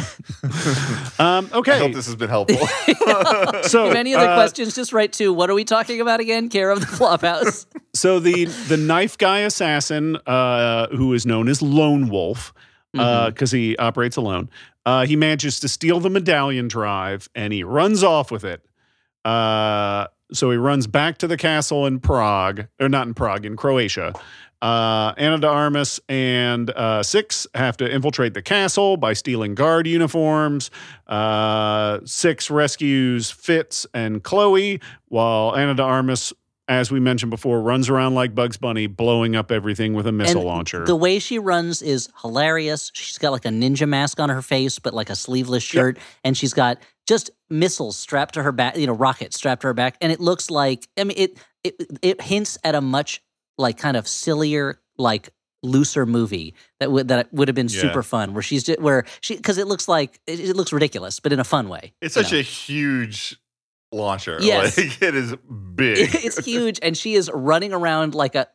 Okay. I hope this has been helpful. So, if any other questions, just write to, what are we talking about again? Care of the Flophouse. So the knife guy assassin, who is known as Lone Wolf, because he operates alone, he manages to steal the medallion drive, and he runs off with it. So he runs back to the castle in Prague, or not in Prague, in Croatia. Ana de Armas and Six have to infiltrate the castle by stealing guard uniforms. Six rescues Fitz and Chloe, while Ana de Armas as we mentioned before, runs around like Bugs Bunny, blowing up everything with a missile launcher. The way she runs is hilarious. She's got like a ninja mask on her face, but like a sleeveless shirt. Yep. And she's got just missiles strapped to her back, rockets strapped to her back. And it looks like, it hints at a much like kind of sillier, like looser movie that would have been super fun, where because it looks like, it looks ridiculous, but in a fun way. It's such a huge launcher. Yes. Like, it is big. It's huge, and she is running around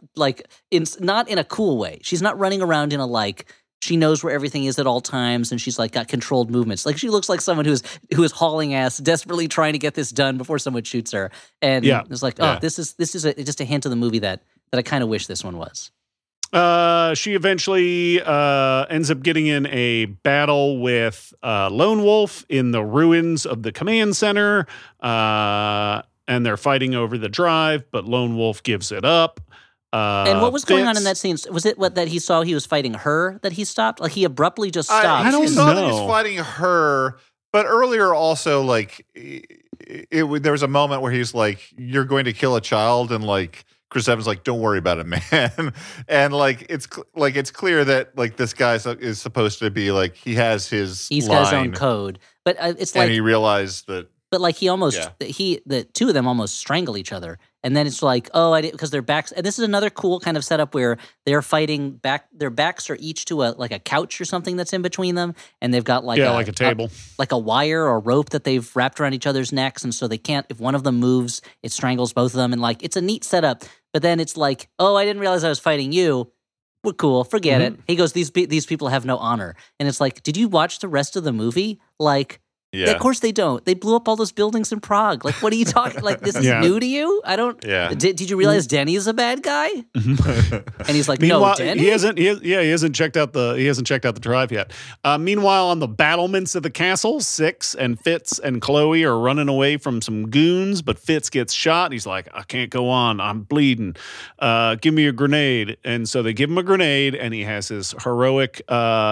not in a cool way. She's not running around in a like she knows where everything is at all times, and she's like got controlled movements. Like she looks like someone who is hauling ass, desperately trying to get this done before someone shoots her. And it's like, this is just a hint of the movie that I kind of wish this one was. She eventually ends up getting in a battle with Lone Wolf in the ruins of the command center, and they're fighting over the drive, but Lone Wolf gives it up. And what was going on in that scene? Was it that he saw he was fighting her that he stopped? Like he abruptly just stopped? I don't know. That he was fighting her, but earlier also, like, there was a moment where he's like, you're going to kill a child, and like, Chris Evans like, don't worry about it, man. And like it's clear that like this guy is supposed to be like he's got his own code, but it's like, and he realized that. But like the two of them almost strangle each other, and then it's like, because their backs. And this is another cool kind of setup where they're fighting back. Their backs are each to a couch or something that's in between them, and they've got like a table, like a wire or rope that they've wrapped around each other's necks, and so they can't. If one of them moves, it strangles both of them, and like it's a neat setup. But then it's like, I didn't realize I was fighting you. We're cool. Forget it. He goes, these people have no honor. And it's like, did you watch the rest of the movie? Like, of course they don't. They blew up all those buildings in Prague. Like, what are you talking? Like, this is new to you? I don't. Yeah. Did you realize Denny is a bad guy? And he's like, no, Denny. He hasn't checked out the drive yet. Meanwhile, on the battlements of the castle, Six and Fitz and Chloe are running away from some goons, but Fitz gets shot. He's like, I can't go on. I'm bleeding. Give me a grenade. And so they give him a grenade, and he has his heroic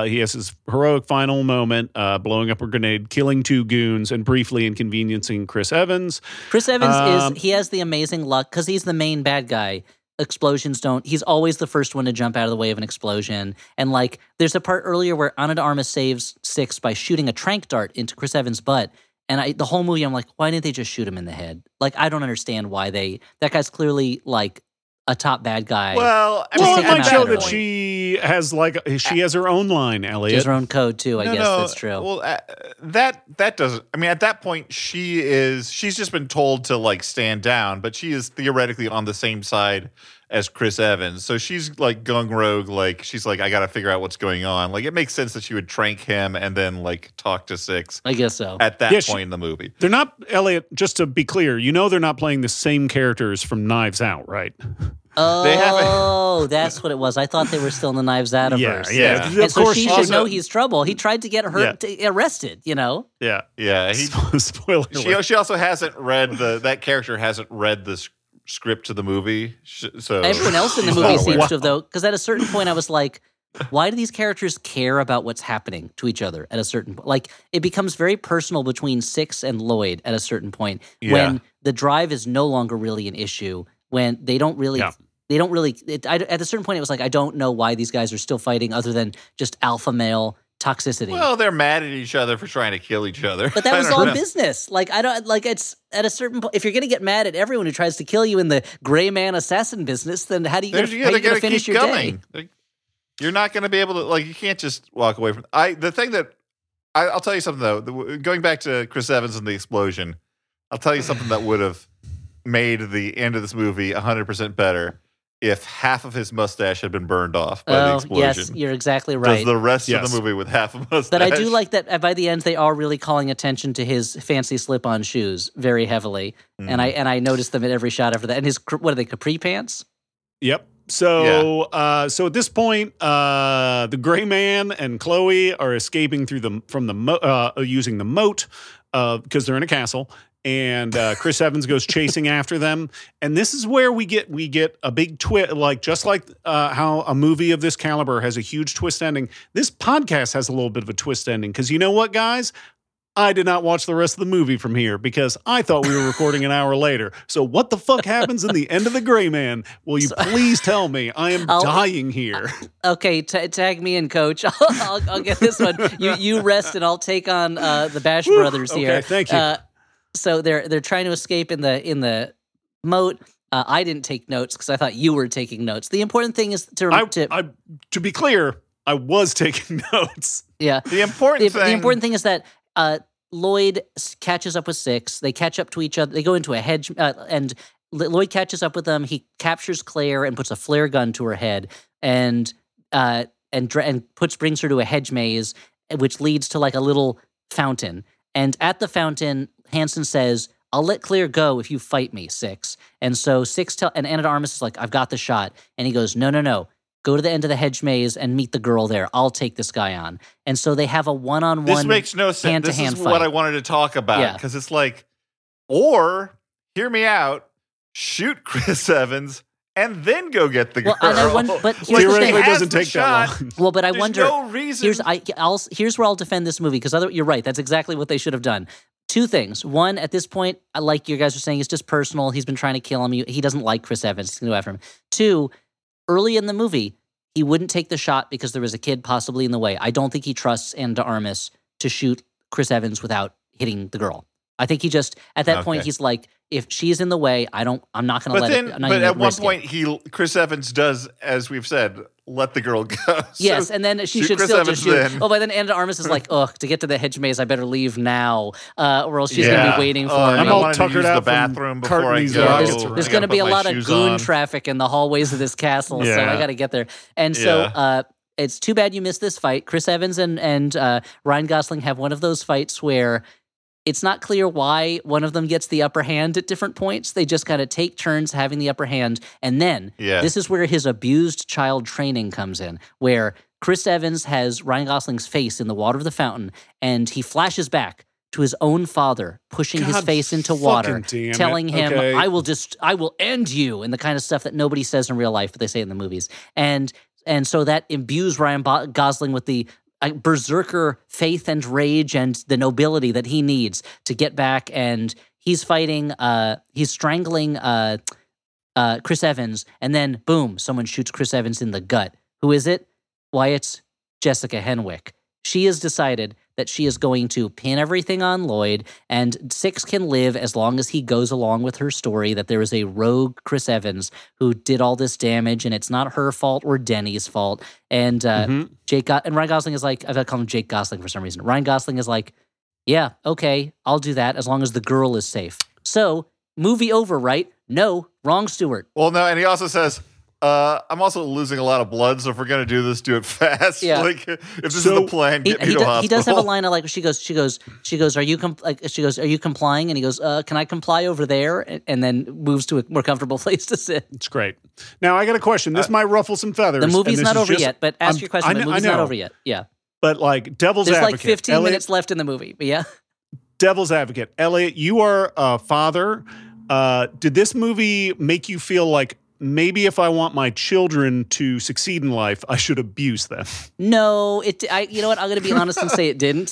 final moment, blowing up a grenade, killing two goons, and briefly inconveniencing Chris Evans. Chris Evans he has the amazing luck because he's the main bad guy. He's always the first one to jump out of the way of an explosion. And like, there's a part earlier where Ana de Armas saves Six by shooting a tranq dart into Chris Evans' butt. And the whole movie, I'm like, why didn't they just shoot him in the head? Like, I don't understand why that guy's clearly like a top bad guy. Well, it might show that she has her own line, Elliot. She has her own code too. I guess that's true. Well, that doesn't. I mean, at that point, she's just been told to like stand down, but she is theoretically on the same side as Chris Evans. So she's like going rogue. Like she's like, I got to figure out what's going on. Like it makes sense that she would trank him and then like talk to Six. I guess so. At that point in the movie, they're not, Elliot. Just to be clear, they're not playing the same characters from Knives Out, right? Oh, that's what it was. I thought they were still in the Knives Out-iverse. Yeah. And of course, she should know he's trouble. He tried to get her arrested, Yeah. Yeah. Spoiler alert. She also hasn't read that character hasn't read the script to the movie. So everyone else in the movie seems to have, though, because at a certain point I was like, why do these characters care about what's happening to each other at a certain point? Like, it becomes very personal between Six and Lloyd at a certain point when the drive is no longer really an issue, when they don't really... Yeah. At a certain point, it was like, I don't know why these guys are still fighting other than just alpha male toxicity. Well, they're mad at each other for trying to kill each other. But that was all business. Like, I don't, like, it's at a certain point, if you're going to get mad at everyone who tries to kill you in the gray man assassin business, then how are you going to finish your day? You're not going to be able to, like, you can't just walk away from the thing that, I'll tell you something, though. Going back to Chris Evans and the explosion, I'll tell you something that would have made the end of this movie 100% better if half of his mustache had been burned off by the explosion. Yes, you're exactly right. Does the rest of the movie with half a mustache. But I do like that by the end they are really calling attention to his fancy slip-on shoes very heavily. And I noticed them at every shot after that. And his, what are they, capri pants? Yep. So at this point, the gray man and Chloe are escaping using the moat because they're in a castle. And Chris Evans goes chasing after them, and this is where we get a big twist. Like just like how a movie of this caliber has a huge twist ending, this podcast has a little bit of a twist ending. Because you know what, guys, I did not watch the rest of the movie from here because I thought we were recording an hour later. So what the fuck happens in the end of The Gray Man? Will you please tell me? I am dying here. Okay, tag me in, Coach. I'll get this one. You rest and I'll take on the Bash Brothers here. Okay, thank you. So they're trying to escape in the moat. I didn't take notes because I thought you were taking notes. The important thing is to be clear, I was taking notes. Yeah. The important thing is that Lloyd catches up with Six. They catch up to each other. They go into a hedge, and Lloyd catches up with them. He captures Claire and puts a flare gun to her head, and brings her to a hedge maze, which leads to like a little fountain. And at the fountain, Hansen says, "I'll let Claire go if you fight me, Six." And so and Ana de Armas is like, "I've got the shot." And he goes, "No. Go to the end of the hedge maze and meet the girl there. I'll take this guy on." And so they have a one-on-one, this makes no sense. hand-to-hand This is fight. what I wanted to talk about, because it's like, or hear me out, shoot Chris Evans and then go get the girl. But theoretically, it doesn't take that long. Well, but I wonder. No reason. Here's where I'll defend this movie, because you're right. That's exactly what they should have done. Two things. One, at this point, like you guys were saying, it's just personal. He's been trying to kill him. He doesn't like Chris Evans. He's going to go after him. Two, early in the movie, he wouldn't take the shot because there was a kid possibly in the way. I don't think he trusts Ana de Armas to shoot Chris Evans without hitting the girl. I think he just, at that point, he's like, if she's in the way, I'm not going to let it. But at one point, Chris Evans does, as we've said, let the girl go. Yes, and then she should Chris still Evans just shoot. then. Oh, but then Ana de Armas is like, ugh, to get to the hedge maze, I better leave now, or else she's going to be waiting for me. I'm all tuckered out the bathroom before I go. There's going to be a lot of goon traffic in the hallways of this castle, so I got to get there. And so it's too bad you missed this fight. Chris Evans and Ryan Gosling have one of those fights where it's not clear why one of them gets the upper hand at different points. They just kind of take turns having the upper hand. And then this is where his abused child training comes in, where Chris Evans has Ryan Gosling's face in the water of the fountain, and he flashes back to his own father pushing his face into water, telling him, I will end you, and the kind of stuff that nobody says in real life, but they say in the movies. And so that imbues Ryan Gosling with the berserker faith and rage and the nobility that he needs to get back. And he's fighting, he's strangling Chris Evans, and then boom, someone shoots Chris Evans in the gut. Who is it? Why, it's Jessica Henwick. She has decided that she is going to pin everything on Lloyd, and Six can live as long as he goes along with her story that there is a rogue Chris Evans who did all this damage, and it's not her fault or Denny's fault. And and Ryan Gosling is like, I've got to call him Jake Gosling for some reason. Ryan Gosling is like, yeah, okay, I'll do that as long as the girl is safe. So, movie over, right? No, wrong Stewart. Well, no, and he also says, I'm also losing a lot of blood, so if we're gonna do this, do it fast. Yeah. Like, if this is the plan, get me to a hospital. He does have a line of like, she goes, are you complying? And he goes, can I comply over there? And then moves to a more comfortable place to sit. It's great. Now I got a question. This might ruffle some feathers. The movie's not over yet, but ask your question. The movie's not over yet. Yeah. But like devil's advocate. There's like 15 minutes left in the movie. But yeah. Devil's advocate. Elliot, you are a father. Did this movie make you feel like maybe if I want my children to succeed in life, I should abuse them? No, you know what? I'm going to be honest and say it didn't.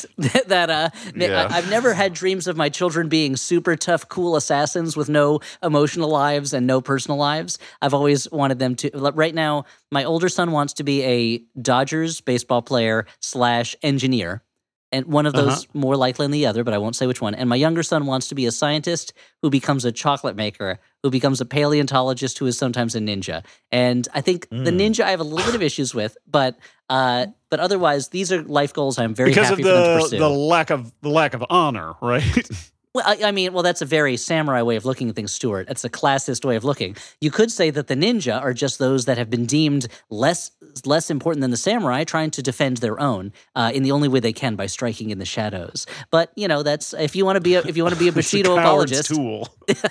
I've never had dreams of my children being super tough, cool assassins with no emotional lives and no personal lives. I've always wanted them to. Right now, my older son wants to be a Dodgers baseball player / engineer. And one of those more likely than the other, but I won't say which one. And my younger son wants to be a scientist who becomes a chocolate maker, who becomes a paleontologist who is sometimes a ninja. And I think the ninja I have a little bit of issues with, but otherwise these are life goals I'm very happy for them to pursue. Because of the lack of honor, right? Well, I mean, that's a very samurai way of looking at things, Stuart. It's a classist way of looking. You could say that the ninja are just those that have been deemed less important than the samurai, trying to defend their own in the only way they can, by striking in the shadows. But that's if you want to be a Bushido apologist. Tool.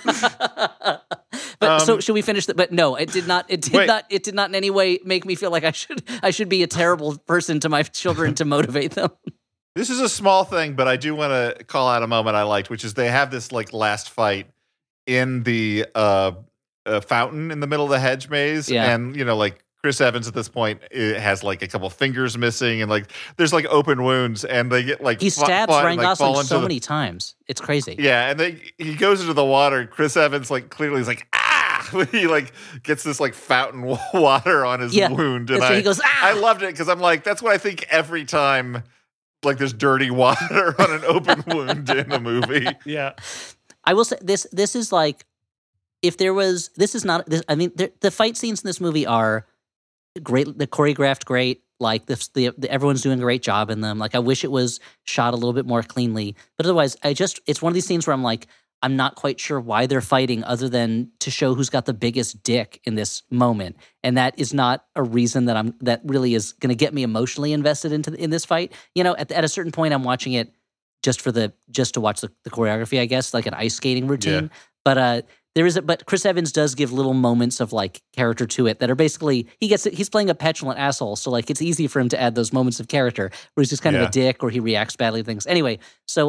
But so should we finish that? But no, it did not. It did not in any way make me feel like I should be a terrible person to my children to motivate them. This is a small thing, but I do want to call out a moment I liked, which is they have this like last fight in the fountain in the middle of the hedge maze, and like Chris Evans at this point has like a couple fingers missing, and like there's like open wounds, and they get like he stabs Ryan Gosling so many times. It's crazy. Yeah, and he goes into the water. Chris Evans like clearly is like he like gets this like fountain water on his wound, and he goes I loved it because I'm like that's what I think every time like there's dirty water on an open wound in a movie. Yeah, I will say this is like if there was this is not this. I mean the fight scenes in this movie are great. The choreographed great. Like the everyone's doing a great job in them. Like I wish it was shot a little bit more cleanly, but otherwise, it's one of these scenes where I'm like, I'm not quite sure why they're fighting, other than to show who's got the biggest dick in this moment, and that is not a reason that really is going to get me emotionally invested in this fight. You know, at a certain point, I'm watching it just to watch the choreography, I guess, like an ice skating routine. Yeah. But but Chris Evans does give little moments of like character to it that are basically he's playing a petulant asshole, so like it's easy for him to add those moments of character where he's just kind of a dick or he reacts badly to things. Anyway, so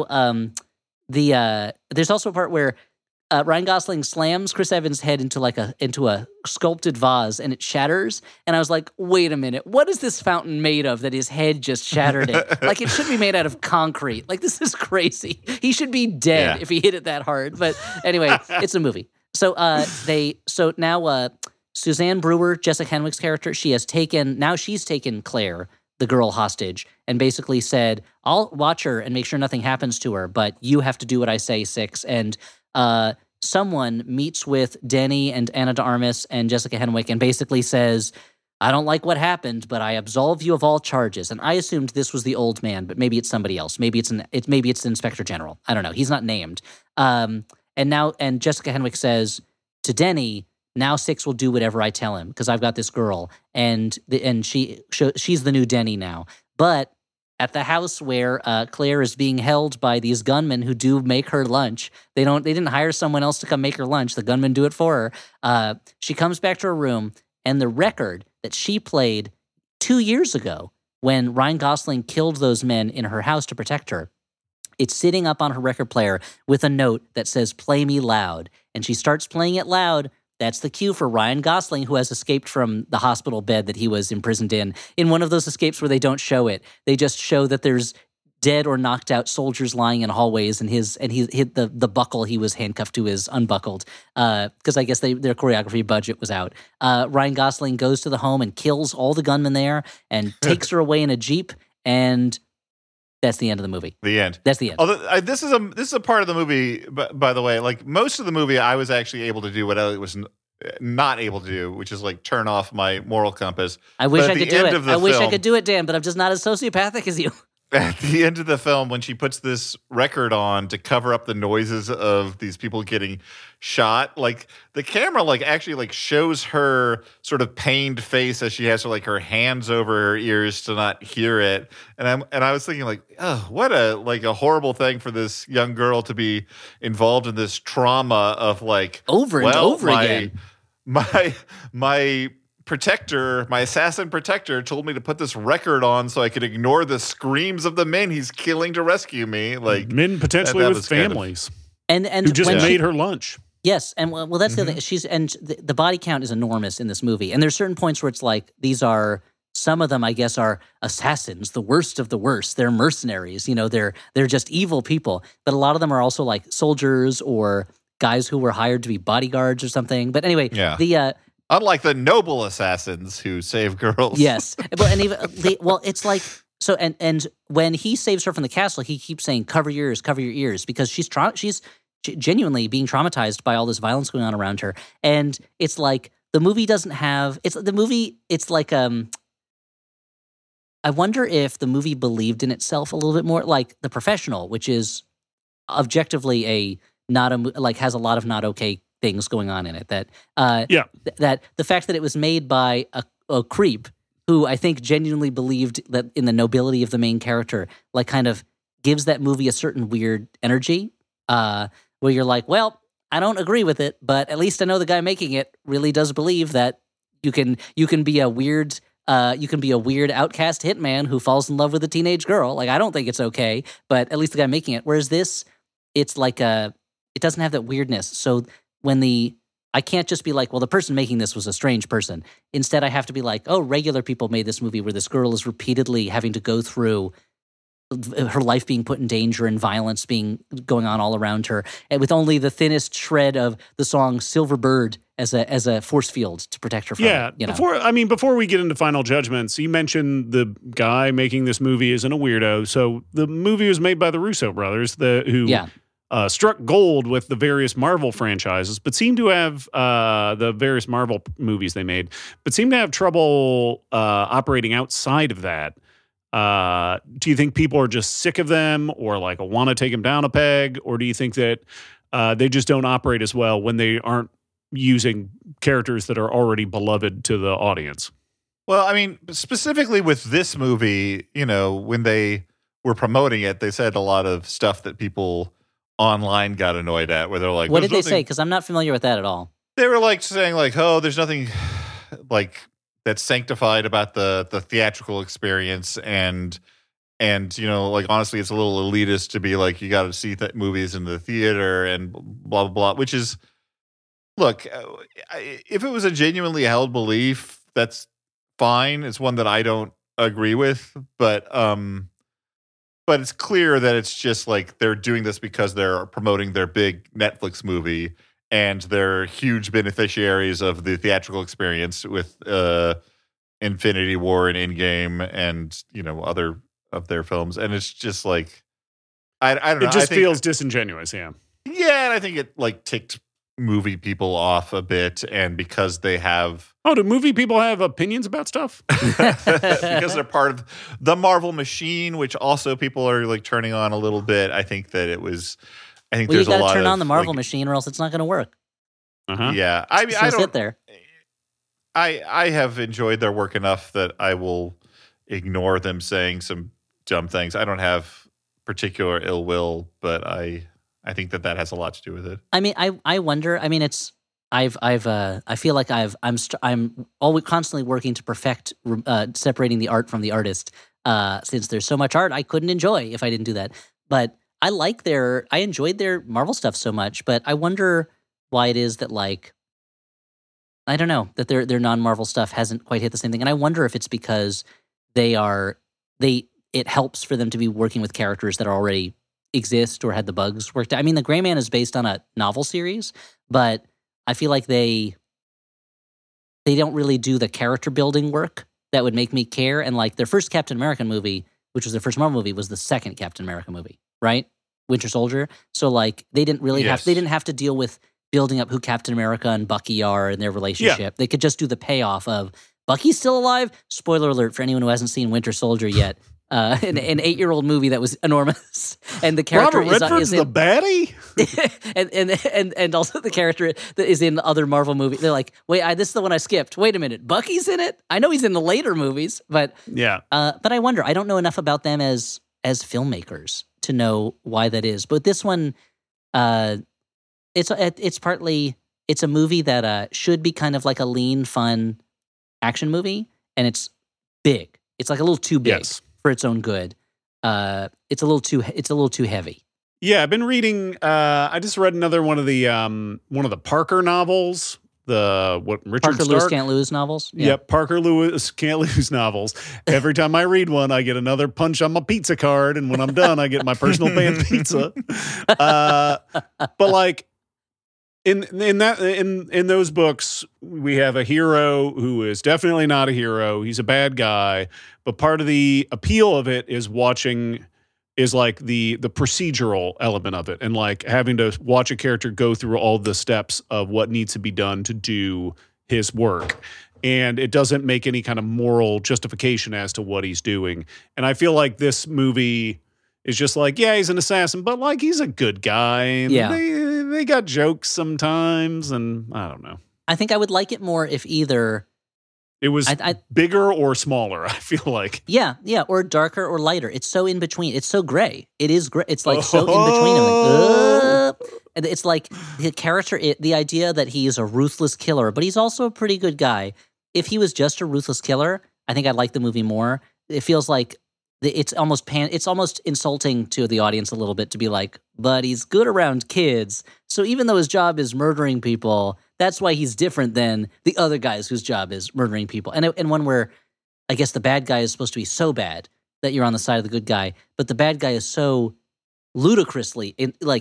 there's also a part where Ryan Gosling slams Chris Evans' head into a sculpted vase and it shatters. And I was like, wait a minute, what is this fountain made of that his head just shattered it? Like it should be made out of concrete. Like this is crazy. He should be dead if he hit it that hard. But anyway, it's a movie. So now Suzanne Brewer, Jessica Henwick's character, she's taken Claire, the girl, hostage, and basically said, I'll watch her and make sure nothing happens to her, but you have to do what I say, Six. And someone meets with Denny and Ana de Armas and Jessica Henwick and basically says, I don't like what happened, but I absolve you of all charges. And I assumed this was the old man, but maybe it's somebody else. Maybe it's the Inspector General. I don't know. He's not named. And Jessica Henwick says to Denny, now Six will do whatever I tell him because I've got this girl, and she's the new Denny now. But at the house where Claire is being held by these gunmen who do make her lunch, they didn't hire someone else to come make her lunch. The gunmen do it for her. She comes back to her room, and the record that she played 2 years ago when Ryan Gosling killed those men in her house to protect her, it's sitting up on her record player with a note that says, play me loud. And she starts playing it loud. That's the cue for Ryan Gosling, who has escaped from the hospital bed that he was imprisoned in one of those escapes where they don't show it. They just show that there's dead or knocked out soldiers lying in hallways, and he hit the buckle he was handcuffed to is unbuckled because I guess their choreography budget was out. Ryan Gosling goes to the home and kills all the gunmen there and takes her away in a Jeep, and that's the end of the movie. The end. That's the end. Although this is a part of the movie, by the way, like most of the movie, I was actually able to do what Elliot was not able to do, which is like turn off my moral compass. I wish I could do it. I wish I could do it, Dan, but I'm just not as sociopathic as you. At the end of the film, when she puts this record on to cover up the noises of these people getting shot, like the camera like actually like shows her sort of pained face as she has her hands over her ears to not hear it. And I was thinking like, oh, what a horrible thing for this young girl to be involved in this trauma of like over and over again. My protector, my assassin protector, told me to put this record on so I could ignore the screams of the men he's killing to rescue me. Like men potentially with families, and who just made her lunch. Yes, and well, that's the other thing. The body count is enormous in this movie, and there's certain points where it's like these are. Some of them, I guess, are assassins, the worst of the worst. They're mercenaries, they're just evil people. But a lot of them are also like soldiers or guys who were hired to be bodyguards or something. But anyway, unlike the noble assassins who save girls. Yes. But and even it's like so and when he saves her from the castle, he keeps saying cover your ears because she's genuinely being traumatized by all this violence going on around her. And it's like the movie doesn't have it's like I wonder if the movie believed in itself a little bit more, like The Professional, which is objectively has a lot of not okay things going on in it. That the fact that it was made by a creep who I think genuinely believed that in the nobility of the main character, like kind of gives that movie a certain weird energy where you're like, well, I don't agree with it, but at least I know the guy making it really does believe that you can be a weird outcast hitman who falls in love with a teenage girl. Like, I don't think it's okay, but at least the guy making it. Whereas this, it's like it doesn't have that weirdness. So when the I can't just be like, well, the person making this was a strange person. Instead, I have to be like, oh, regular people made this movie where this girl is repeatedly having to go through her life being put in danger and violence going on all around her, and with only the thinnest shred of the song "Silver Bird" as a force field to protect her from. Yeah. Before we get into final judgments, you mentioned the guy making this movie isn't a weirdo. So the movie was made by the Russo brothers, who struck gold with the various Marvel franchises, but seemed to have the various Marvel movies they made, but seemed to have trouble operating outside of that. Do you think people are just sick of them, or like want to take them down a peg, or do you think that they just don't operate as well when they aren't using characters that are already beloved to the audience? Well, I mean, specifically with this movie, when they were promoting it, they said a lot of stuff that people online got annoyed at, where they're like, what did they say? Because I'm not familiar with that at all. They were like saying like, oh, there's nothing like that's sanctified about the theatrical experience, and like, honestly, it's a little elitist to be like, you got to see movies in the theater and blah blah blah. Which is, look, if it was a genuinely held belief, that's fine. It's one that I don't agree with, but it's clear that it's just like they're doing this because they're promoting their big Netflix movie. And they're huge beneficiaries of the theatrical experience with Infinity War and Endgame and, other of their films. And it's just like, I don't know. It just feels disingenuous, yeah. Yeah, and I think it like ticked movie people off a bit. And because they have... Oh, do movie people have opinions about stuff? Because they're part of the Marvel machine, which also people are like turning on a little bit. I think that it was... you got to turn on the Marvel machine, or else it's not going to work. Yeah, I don't sit there. I have enjoyed their work enough that I will ignore them saying some dumb things. I don't have particular ill will, but I think that has a lot to do with it. I mean, I wonder. I mean, it's I feel like I'm always constantly working to perfect separating the art from the artist. Since there's so much art I couldn't enjoy if I didn't do that, but. I enjoyed their Marvel stuff so much, but I wonder why it is that, like, I don't know, that their non-Marvel stuff hasn't quite hit the same thing. And I wonder if it's because it helps for them to be working with characters that already exist or had the bugs worked out. I mean, The Gray Man is based on a novel series, but I feel like they don't really do the character building work that would make me care. And like their first Captain America movie, which was their first Marvel movie, was the second Captain America movie. Right? Winter Soldier. So like they didn't really have to deal with building up who Captain America and Bucky are and their relationship. Yeah. They could just do the payoff of Bucky's still alive. Spoiler alert for anyone who hasn't seen Winter Soldier yet. An 8-year-old movie that was enormous, and the character Robert Redford's the baddie, and also the character that is in other Marvel movies. They're like, wait, this is the one I skipped. Wait a minute, Bucky's in it. I know he's in the later movies, but yeah. But I wonder. I don't know enough about them as filmmakers to know why that is. But this one, it's a movie that should be kind of like a lean, fun action movie, and it's big. It's like a little too big. Yes. For its own good. It's a little too heavy. Yeah, I've been reading. I just read another one of the Parker novels. Richard Parker Stark? Lewis Can't Lose novels. Yeah. Yep, Parker Lewis Can't Lose novels. Every time I read one, I get another punch on my pizza card, and when I'm done, I get my personal pan pizza. But like in those books, we have a hero who is definitely not a hero. He's a bad guy. But part of the appeal of it is like the procedural element of it, and like having to watch a character go through all the steps of what needs to be done to do his work. And it doesn't make any kind of moral justification as to what he's doing. And I feel like this movie is just like, yeah, he's an assassin, but like he's a good guy. And yeah. They got jokes sometimes, and I don't know. I think I would like it more if either it was bigger or smaller, I feel like. Yeah, or darker or lighter. It's so in between. It's so gray. It is gray. It's like so in between. I'm like, and it's like the character, the idea that he is a ruthless killer, but he's also a pretty good guy. If he was just a ruthless killer, I think I'd like the movie more. It feels like it's almost insulting to the audience a little bit to be like, but he's good around kids. So even though his job is murdering people, that's why he's different than the other guys whose job is murdering people. And one where I guess the bad guy is supposed to be so bad that you're on the side of the good guy, but the bad guy is so ludicrously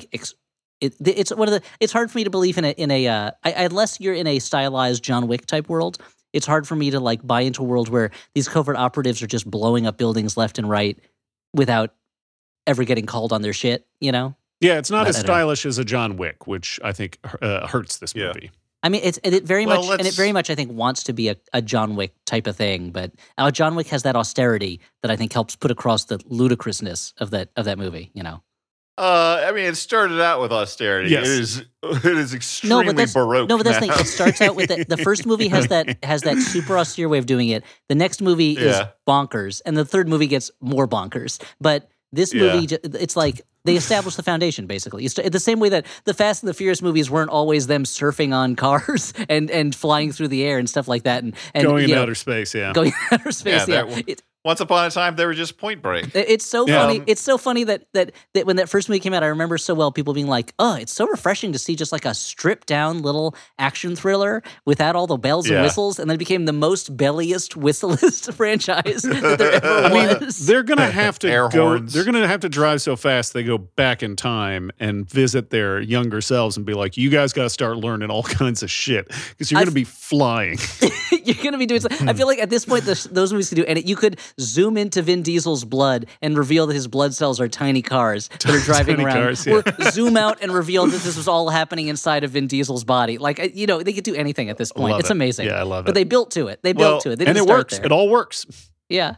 it's one of the. It's hard for me to believe unless you're in a stylized John Wick type world. It's hard for me to like buy into a world where these covert operatives are just blowing up buildings left and right without ever getting called on their shit. You know? Yeah, it's not as stylish as a John Wick, which I think hurts this movie. I mean, it very much I think wants to be a John Wick type of thing, but John Wick has that austerity that I think helps put across the ludicrousness of that movie. You know. I mean, it started out with austerity. Yes. It is extremely baroque. No, but that's the thing. It starts out with the first movie has that super austere way of doing it. The next movie is bonkers, and the third movie gets more bonkers. But this movie, it's like they establish the foundation, basically. The same way that the Fast and the Furious movies weren't always them surfing on cars and flying through the air and stuff like that. And going in outer space, Going in outer space, once upon a time, they were just Point Break. It's so funny. It's so funny that when that first movie came out, I remember so well people being like, "Oh, it's so refreshing to see just like a stripped down little action thriller without all the bells and whistles," and then it became the most belliest, whistlest franchise that there ever was. They're gonna have to horns. They're gonna have to drive so fast they go back in time and visit their younger selves and be like, "You guys got to start learning all kinds of shit because you're gonna be flying. You're gonna be doing." I feel like at this point, those movies could do, and you could zoom into Vin Diesel's blood and reveal that his blood cells are tiny cars that are driving around. Cars, or zoom out and reveal that this was all happening inside of Vin Diesel's body. Like, they could do anything at this point. It's amazing. Yeah, I love it. But they built to it. They built to it. They didn't and it works. There. It all works. Yeah.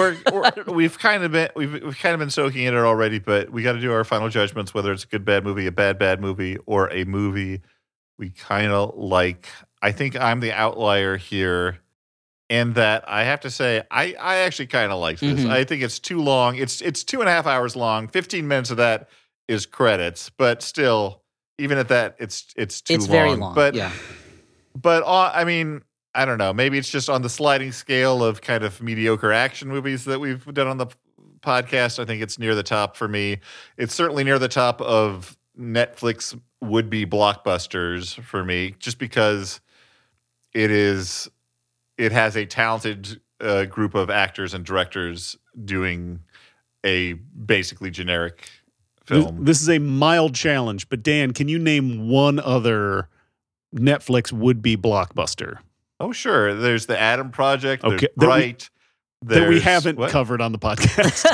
We've kind of been soaking in it already, but we got to do our final judgments, whether it's a good bad movie, a bad movie, or a movie we kind of like. I think I'm the outlier here. And that I have to say, I actually kind of like this. Mm-hmm. I think it's too long. It's 2.5 hours long. 15 minutes of that is credits, but still, even at that, it's too long. It's very long. But I mean, I don't know. Maybe it's just on the sliding scale of kind of mediocre action movies that we've done on the podcast. I think it's near the top for me. It's certainly near the top of Netflix would-be blockbusters for me, just because it has a talented group of actors and directors doing a basically generic film. This is a mild challenge, but Dan, can you name one other Netflix would-be blockbuster? Oh, sure. There's The Adam Project. There's Bright. That we haven't covered on the podcast.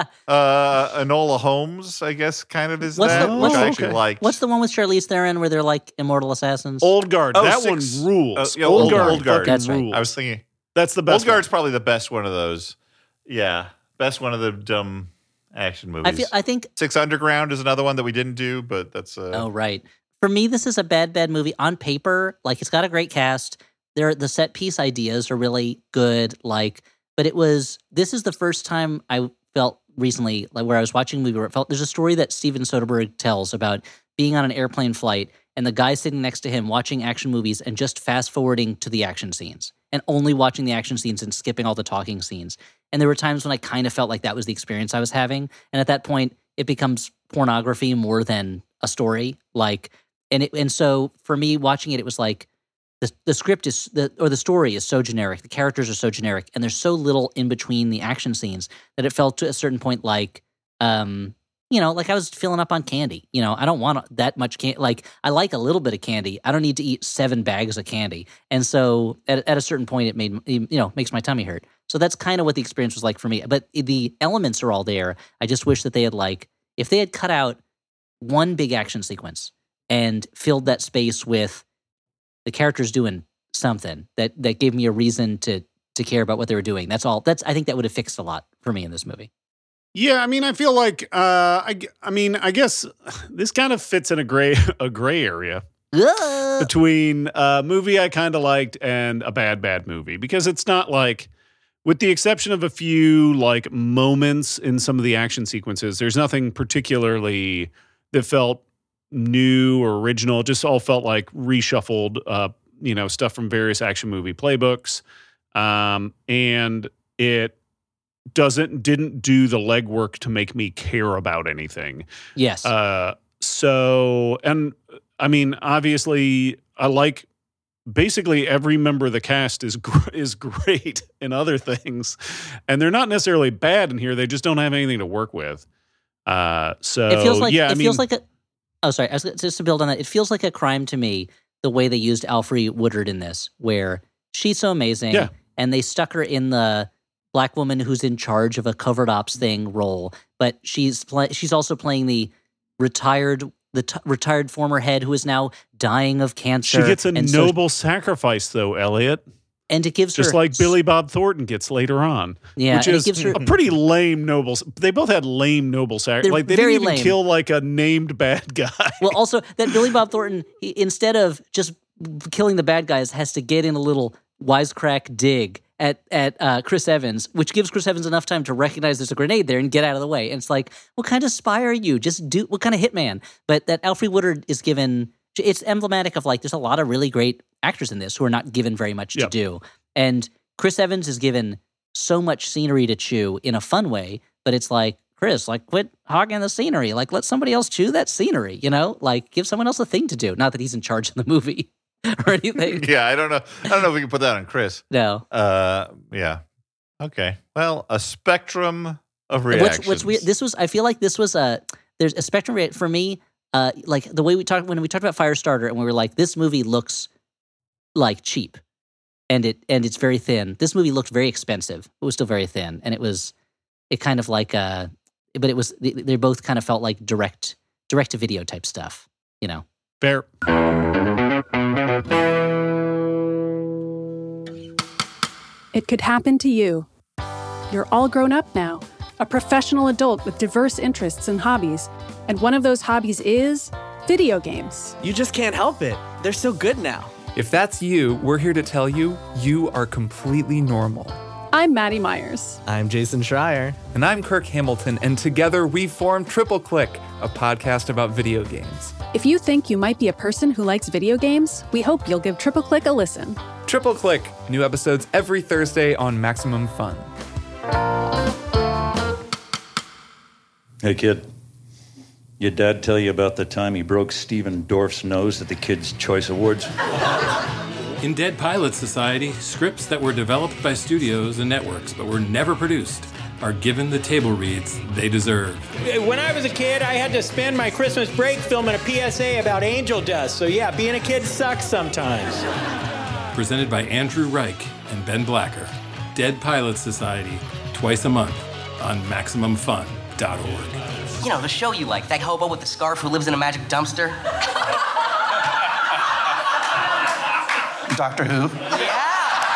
Enola Holmes, I guess, kind of is which I actually liked. What's the one with Charlize Theron where they're like immortal assassins? Old Guard. That one rules. Old Guard. That's right. I was thinking that's the best. Old Guard's probably the best one of those. Yeah, best one of the dumb action movies. I think Six Underground is another one that we didn't do, but that's. Oh right. For me, this is a bad movie on paper. Like, it's got a great cast. The set piece ideas are really good. But this is the first time I felt recently, like, where I was watching a movie where it felt there's a story that Steven Soderbergh tells about being on an airplane flight and the guy sitting next to him watching action movies and just fast forwarding to the action scenes and only watching the action scenes and skipping all the talking scenes. And there were times when I kind of felt like that was the experience I was having. And at that point, it becomes pornography more than a story. And so for me watching it, it was like, the script the story is so generic. The characters are so generic, and there's so little in between the action scenes that it felt to a certain point like I was filling up on candy. I don't want that much candy. Like, I like a little bit of candy. I don't need to eat 7 bags of candy. And so at a certain point, it makes my tummy hurt. So that's kind of what the experience was like for me. But the elements are all there. I just wish that they had if they had cut out one big action sequence and filled that space with the characters doing something that gave me a reason to care about what they were doing. That's all. I think that would have fixed a lot for me in this movie. Yeah, I mean, I feel like I guess this kind of fits in a gray area between a movie I kind of liked and a bad movie, because it's not like, with the exception of a few moments in some of the action sequences, there's nothing particularly that felt new or original. It just all felt like reshuffled, stuff from various action movie playbooks. And it didn't do the legwork to make me care about anything. Yes. So, and I mean, obviously I like basically every member of the cast is great in other things, and they're not necessarily bad in here. They just don't have anything to work with. So it feels like yeah, feels like a. Oh, sorry. Just to build on that, it feels like a crime to me the way they used Alfre Woodard in this, where she's so amazing, and they stuck her in the black woman who's in charge of a covert ops thing role, but she's also playing the retired former head who is now dying of cancer. She gets a noble sacrifice, though, Elliot. And it gives just her... like Billy Bob Thornton gets later on. Yeah, which is a pretty lame noble... They both had lame noble sacrifice. Like, they didn't even kill, like, a named bad guy. Well, also, that Billy Bob Thornton, instead of just killing the bad guys, has to get in a little wisecrack dig at Chris Evans, which gives Chris Evans enough time to recognize there's a grenade there and get out of the way. And it's like, what kind of spy are you? Just do... What kind of hitman? But that Alfre Woodard is given... It's emblematic of, like, there's a lot of really great actors in this who are not given very much to do. And Chris Evans is given so much scenery to chew in a fun way, but it's like, Chris, like, quit hogging the scenery. Like, let somebody else chew that scenery, you know? Like, give someone else a thing to do. Not that he's in charge of the movie or anything. Yeah, I don't know if we can put that on Chris. No. Yeah. Okay. Well, a spectrum of reactions. What's weird, I feel like this was there's a spectrum for me. Like the way when we talked about Firestarter and we were like, this movie looks like cheap and it's very thin. This movie looked very expensive. It was still very thin. And it kind of like, but it was, they both kind of felt like direct to video type stuff, you know? Fair. It could happen to you. You're all grown up now, a professional adult with diverse interests and hobbies. And one of those hobbies is video games. You just can't help it. They're so good now. If that's you, we're here to tell you, you are completely normal. I'm Maddie Myers. I'm Jason Schreier. And I'm Kirk Hamilton, and together we form Triple Click, a podcast about video games. If you think you might be a person who likes video games, we hope you'll give Triple Click a listen. Triple Click, new episodes every Thursday on Maximum Fun. Hey, kid. Your dad tell you about the time he broke Stephen Dorff's nose at the Kids' Choice Awards? In Dead Pilot Society, scripts that were developed by studios and networks but were never produced are given the table reads they deserve. When I was a kid, I had to spend my Christmas break filming a PSA about angel dust. So yeah, being a kid sucks sometimes. Presented by Andrew Reich and Ben Blacker. Dead Pilot Society, twice a month on MaximumFun.org. You know, the show you like, that hobo with the scarf who lives in a magic dumpster. Doctor Who? Yeah.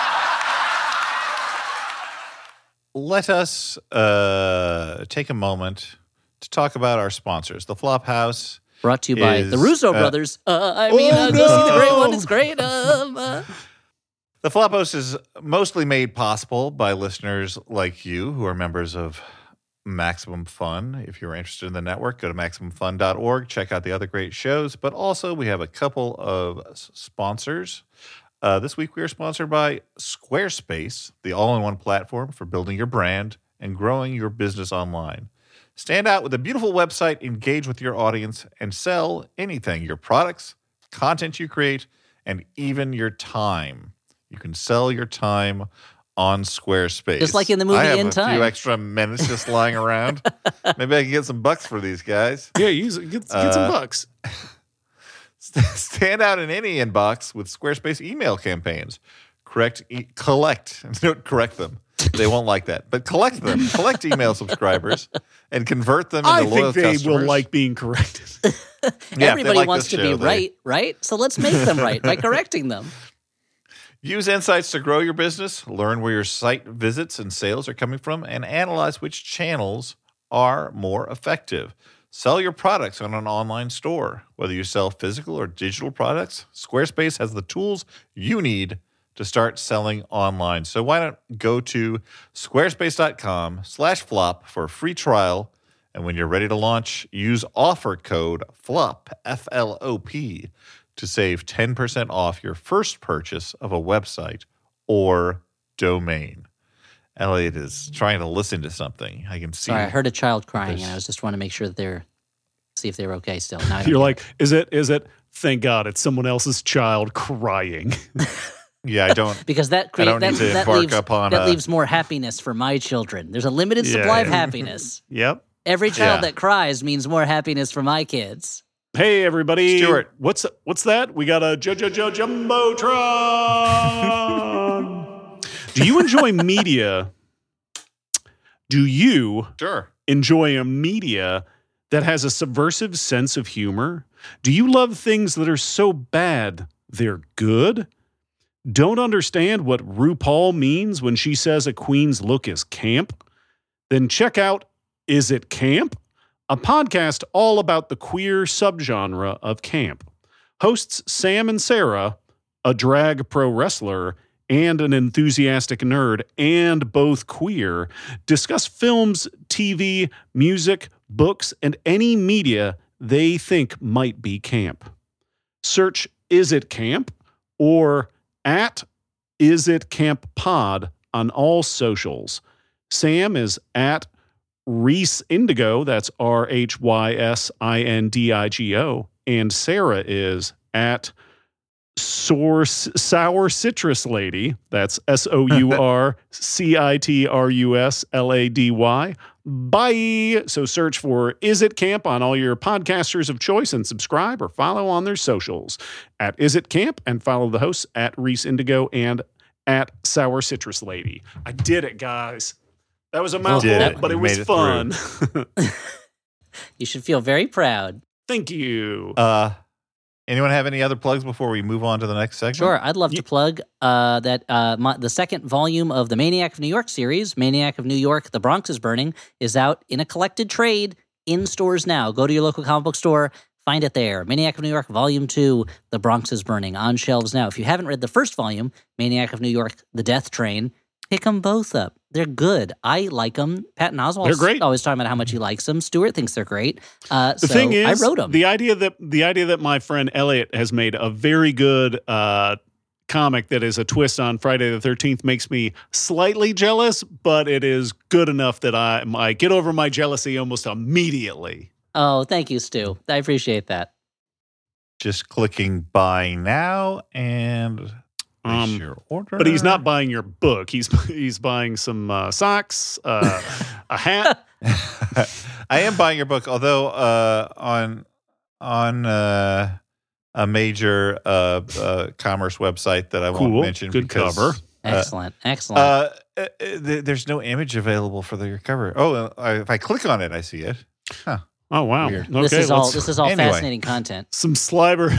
Let us take a moment to talk about our sponsors. The Flophouse. Brought to you by the Russo brothers. Go see the great one. It's great. The Flophouse is mostly made possible by listeners like you who are members of Maximum Fun. If you're interested in the network, go to MaximumFun.org. Check out the other great shows. But also, we have a couple of sponsors. This week, we are sponsored by Squarespace, the all-in-one platform for building your brand and growing your business online. Stand out with a beautiful website, engage with your audience, and sell anything, your products, content you create, and even your time. You can sell your time on Squarespace. Just like in the movie In Time. I have a few extra minutes just lying around. Maybe I can get some bucks for these guys. Yeah, get some bucks. Stand out in any inbox with Squarespace email campaigns. Don't correct them. They won't like that. But collect them. Collect email subscribers and convert them into loyal customers. I think they will like being corrected. Everybody wants to be right? So let's make them right by correcting them. Use insights to grow your business, learn where your site visits and sales are coming from, and analyze which channels are more effective. Sell your products on an online store. Whether you sell physical or digital products, Squarespace has the tools you need to start selling online. So why not go to squarespace.com/flop for a free trial. And when you're ready to launch, use offer code FLOP, F-L-O-P, to save 10% off your first purchase of a website or domain. Elliot is trying to listen to something. I can see. Sorry, I heard a child crying, and I was just trying to make sure that see if they're okay still. Now You're like, is it Thank God it's someone else's child crying. Yeah, I don't. Because that leaves more happiness for my children. There's a limited supply of happiness. Yep. Every child that cries means more happiness for my kids. Hey, everybody. Stuart. What's that? We got a Jumbotron. Do you enjoy media? Do you enjoy a media that has a subversive sense of humor? Do you love things that are so bad they're good? Don't understand what RuPaul means when she says a queen's look is camp? Then check out Is It Camp? A podcast all about the queer subgenre of camp. Hosts Sam and Sarah, a drag pro wrestler and an enthusiastic nerd, and both queer, discuss films, TV, music, books, and any media they think might be camp. Search Is It Camp or at Is It Camp Pod on all socials. Sam is at Reese Indigo, that's RHYSINDIGO, and Sarah is at Sour Citrus Lady, that's SOURCITRUSLADY. Bye. So search for Is It Camp on all your podcasters of choice and subscribe or follow on their socials at Is It Camp, and follow the hosts at Reese Indigo and at Sour Citrus Lady. I did it, guys. That was a mouthful, but it was fun. You should feel very proud. Thank you. Anyone have any other plugs before we move on to the next segment? Sure. I'd love to plug the second volume of the Maniac of New York series, Maniac of New York, The Bronx is Burning, is out in a collected trade in stores now. Go to your local comic book store, find it there. Maniac of New York, Volume 2, The Bronx is Burning, on shelves now. If you haven't read the first volume, Maniac of New York, The Death Train, pick them both up. They're good. I like them. Patton Oswalt's always talking about how much he likes them. Stuart thinks they're great. The thing is, I wrote them. The idea that my friend Elliot has made a very good comic that is a twist on Friday the 13th makes me slightly jealous, but it is good enough that I get over my jealousy almost immediately. Oh, thank you, Stu. I appreciate that. Just clicking buy now and your order. But he's not buying your book. He's buying some socks, a hat. I am buying your book, although on a major commerce website that I won't mention. Good because, cover. Excellent. There's no image available for your cover. Oh, if I click on it, I see it. Huh. Oh wow! Weird. Okay, this is all fascinating content. Some sliber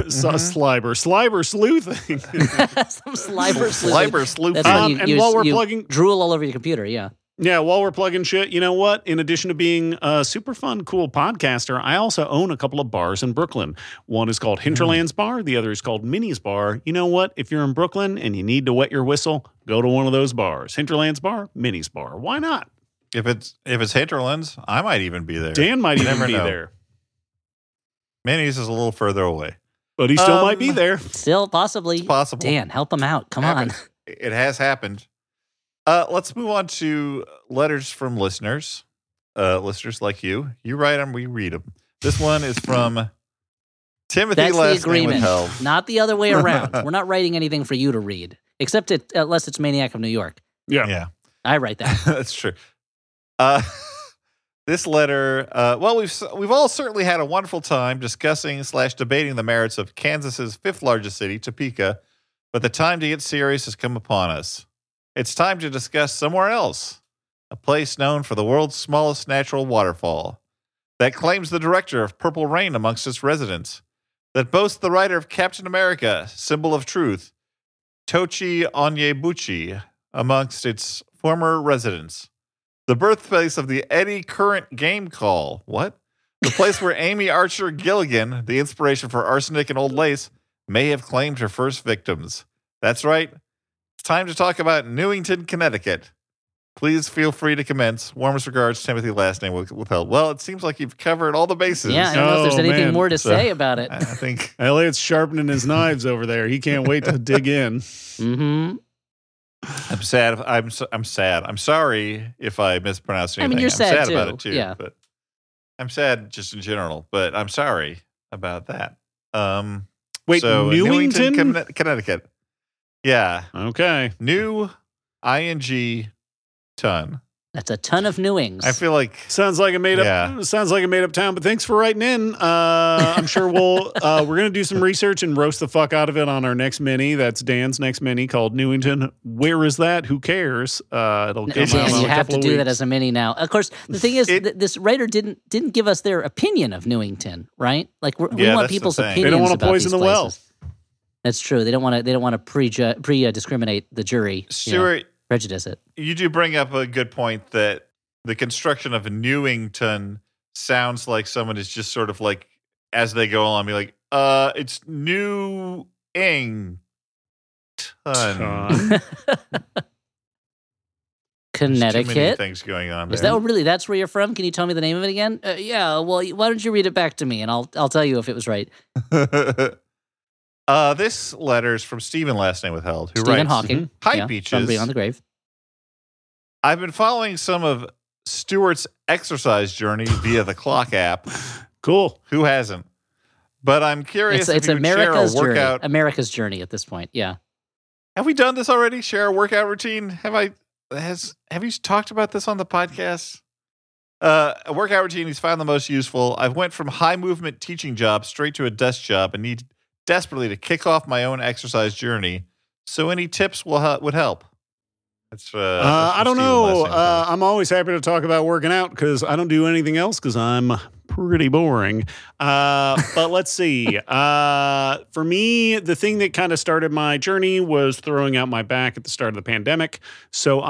sleuthing. Some sliber sleuthing. That's when and while we're plugging, drool all over your computer. Yeah. Yeah, while we're plugging shit, you know what? In addition to being a super fun, cool podcaster, I also own a couple of bars in Brooklyn. One is called Hinterlands Bar. The other is called Minnie's Bar. You know what? If you're in Brooklyn and you need to wet your whistle, go to one of those bars. Hinterlands Bar, Minnie's Bar. Why not? If it's Hinterlands, I might even be there. Dan might even be there. Minnie's is a little further away. But he still might be there. Still, possibly. It's possible. Dan, help him out. Come on. It has happened. Let's move on to letters from listeners. Listeners like you. You write them, we read them. This one is from Timothy. That's last the agreement, name withheld. not the other way around. We're not writing anything for you to read, except unless it's Maniac of New York. Yeah. I write that. That's true. This letter, we've all certainly had a wonderful time discussing / debating the merits of Kansas's fifth largest city, Topeka, but the time to get serious has come upon us. It's time to discuss somewhere else, a place known for the world's smallest natural waterfall, that claims the director of Purple Rain amongst its residents, that boasts the writer of Captain America, Symbol of Truth, Tochi Onyebuchi, amongst its former residents. The birthplace of the Eddie Current Game Call. What? The place where Amy Archer Gilligan, the inspiration for Arsenic and Old Lace, may have claimed her first victims. That's right. It's time to talk about Newington, Connecticut. Please feel free to commence. Warmest regards, Timothy, last name withheld. Well, it seems like you've covered all the bases. Yeah, I don't know if there's anything more to say about it. I think Elliot's sharpening his knives over there. He can't wait to dig in. Mm-hmm. I'm sad. I'm sad. I'm sorry if I mispronounced anything. I mean, you're sad too. About it too. Yeah. But I'm sad just in general. But I'm sorry about that. Wait, so Newington? Connecticut. Yeah. Okay. New ING ton. That's a ton of newings. I feel like sounds like a made up town. But thanks for writing in. I'm sure we're gonna do some research and roast the fuck out of it on our next mini. That's Dan's next mini called Newington. Where is that? Who cares? It'll come out. You have to do that as a mini now. Of course, the thing is, this writer didn't give us their opinion of Newington, right? Like we want people's opinions. They don't want to about poison the well. That's true. They don't want to pre-discriminate the jury. Stuart. Prejudice it. You do bring up a good point that the construction of a Newington sounds like someone is just sort of like, as they go along, be like, it's New Ing ton. Connecticut. Too many things going on there. Is that really? That's where you're from? Can you tell me the name of it again? Yeah. Well, why don't you read it back to me, and I'll tell you if it was right. This letter is from Stephen, last name withheld, who Stephen writes, Hawking. Hi, Beaches. From Beyond the Grave. I've been following some of Stuart's exercise journey via the Clock app. Cool. Who hasn't? But I'm curious if it's you would share a workout. America's journey at this point, yeah. Have we done this already? Share a workout routine? Have you talked about this on the podcast? A workout routine he's found the most useful. I've went from high movement teaching job straight to a desk job and need desperately to kick off my own exercise journey. So any tips would help. That's I don't know. I'm always happy to talk about working out because I don't do anything else because I'm pretty boring. But let's see. For me, the thing that kind of started my journey was throwing out my back at the start of the pandemic. So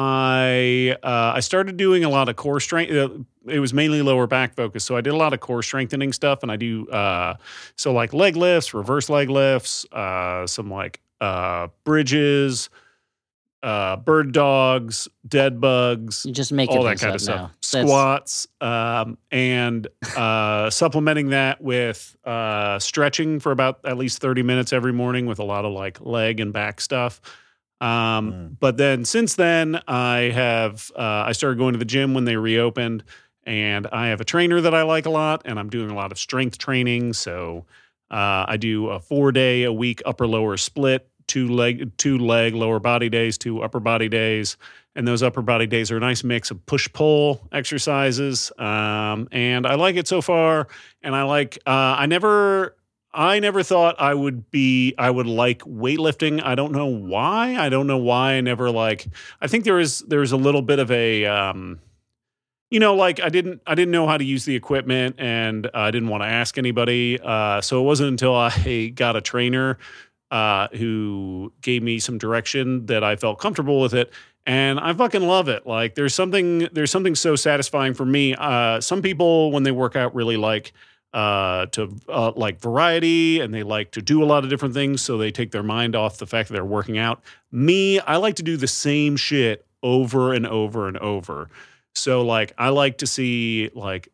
I started doing a lot of core strength. It was mainly lower back focus. So I did a lot of core strengthening stuff, and I do so like leg lifts, reverse leg lifts, some like bridges, bird dogs, dead bugs, you just make all that kind of stuff. Squats, and supplementing that with stretching for about at least 30 minutes every morning with a lot of like leg and back stuff. But then since then, I started going to the gym when they reopened, and I have a trainer that I like a lot, and I'm doing a lot of strength training. So I do a 4-day-a-week upper-lower split. 2 leg lower body days, 2 upper body days. And those upper body days are a nice mix of push-pull exercises. And I like it so far. And I like, I never thought I would like weightlifting. I don't know why. I never I think there's a little bit of a, like I didn't know how to use the equipment, and I didn't want to ask anybody. So it wasn't until I got a trainer who gave me some direction that I felt comfortable with it, and I fucking love it. Like there's something so satisfying for me. Some people when they work out really like like variety, and they like to do a lot of different things, so they take their mind off the fact that they're working out. Me, I like to do the same shit over and over and over. So like I like to see like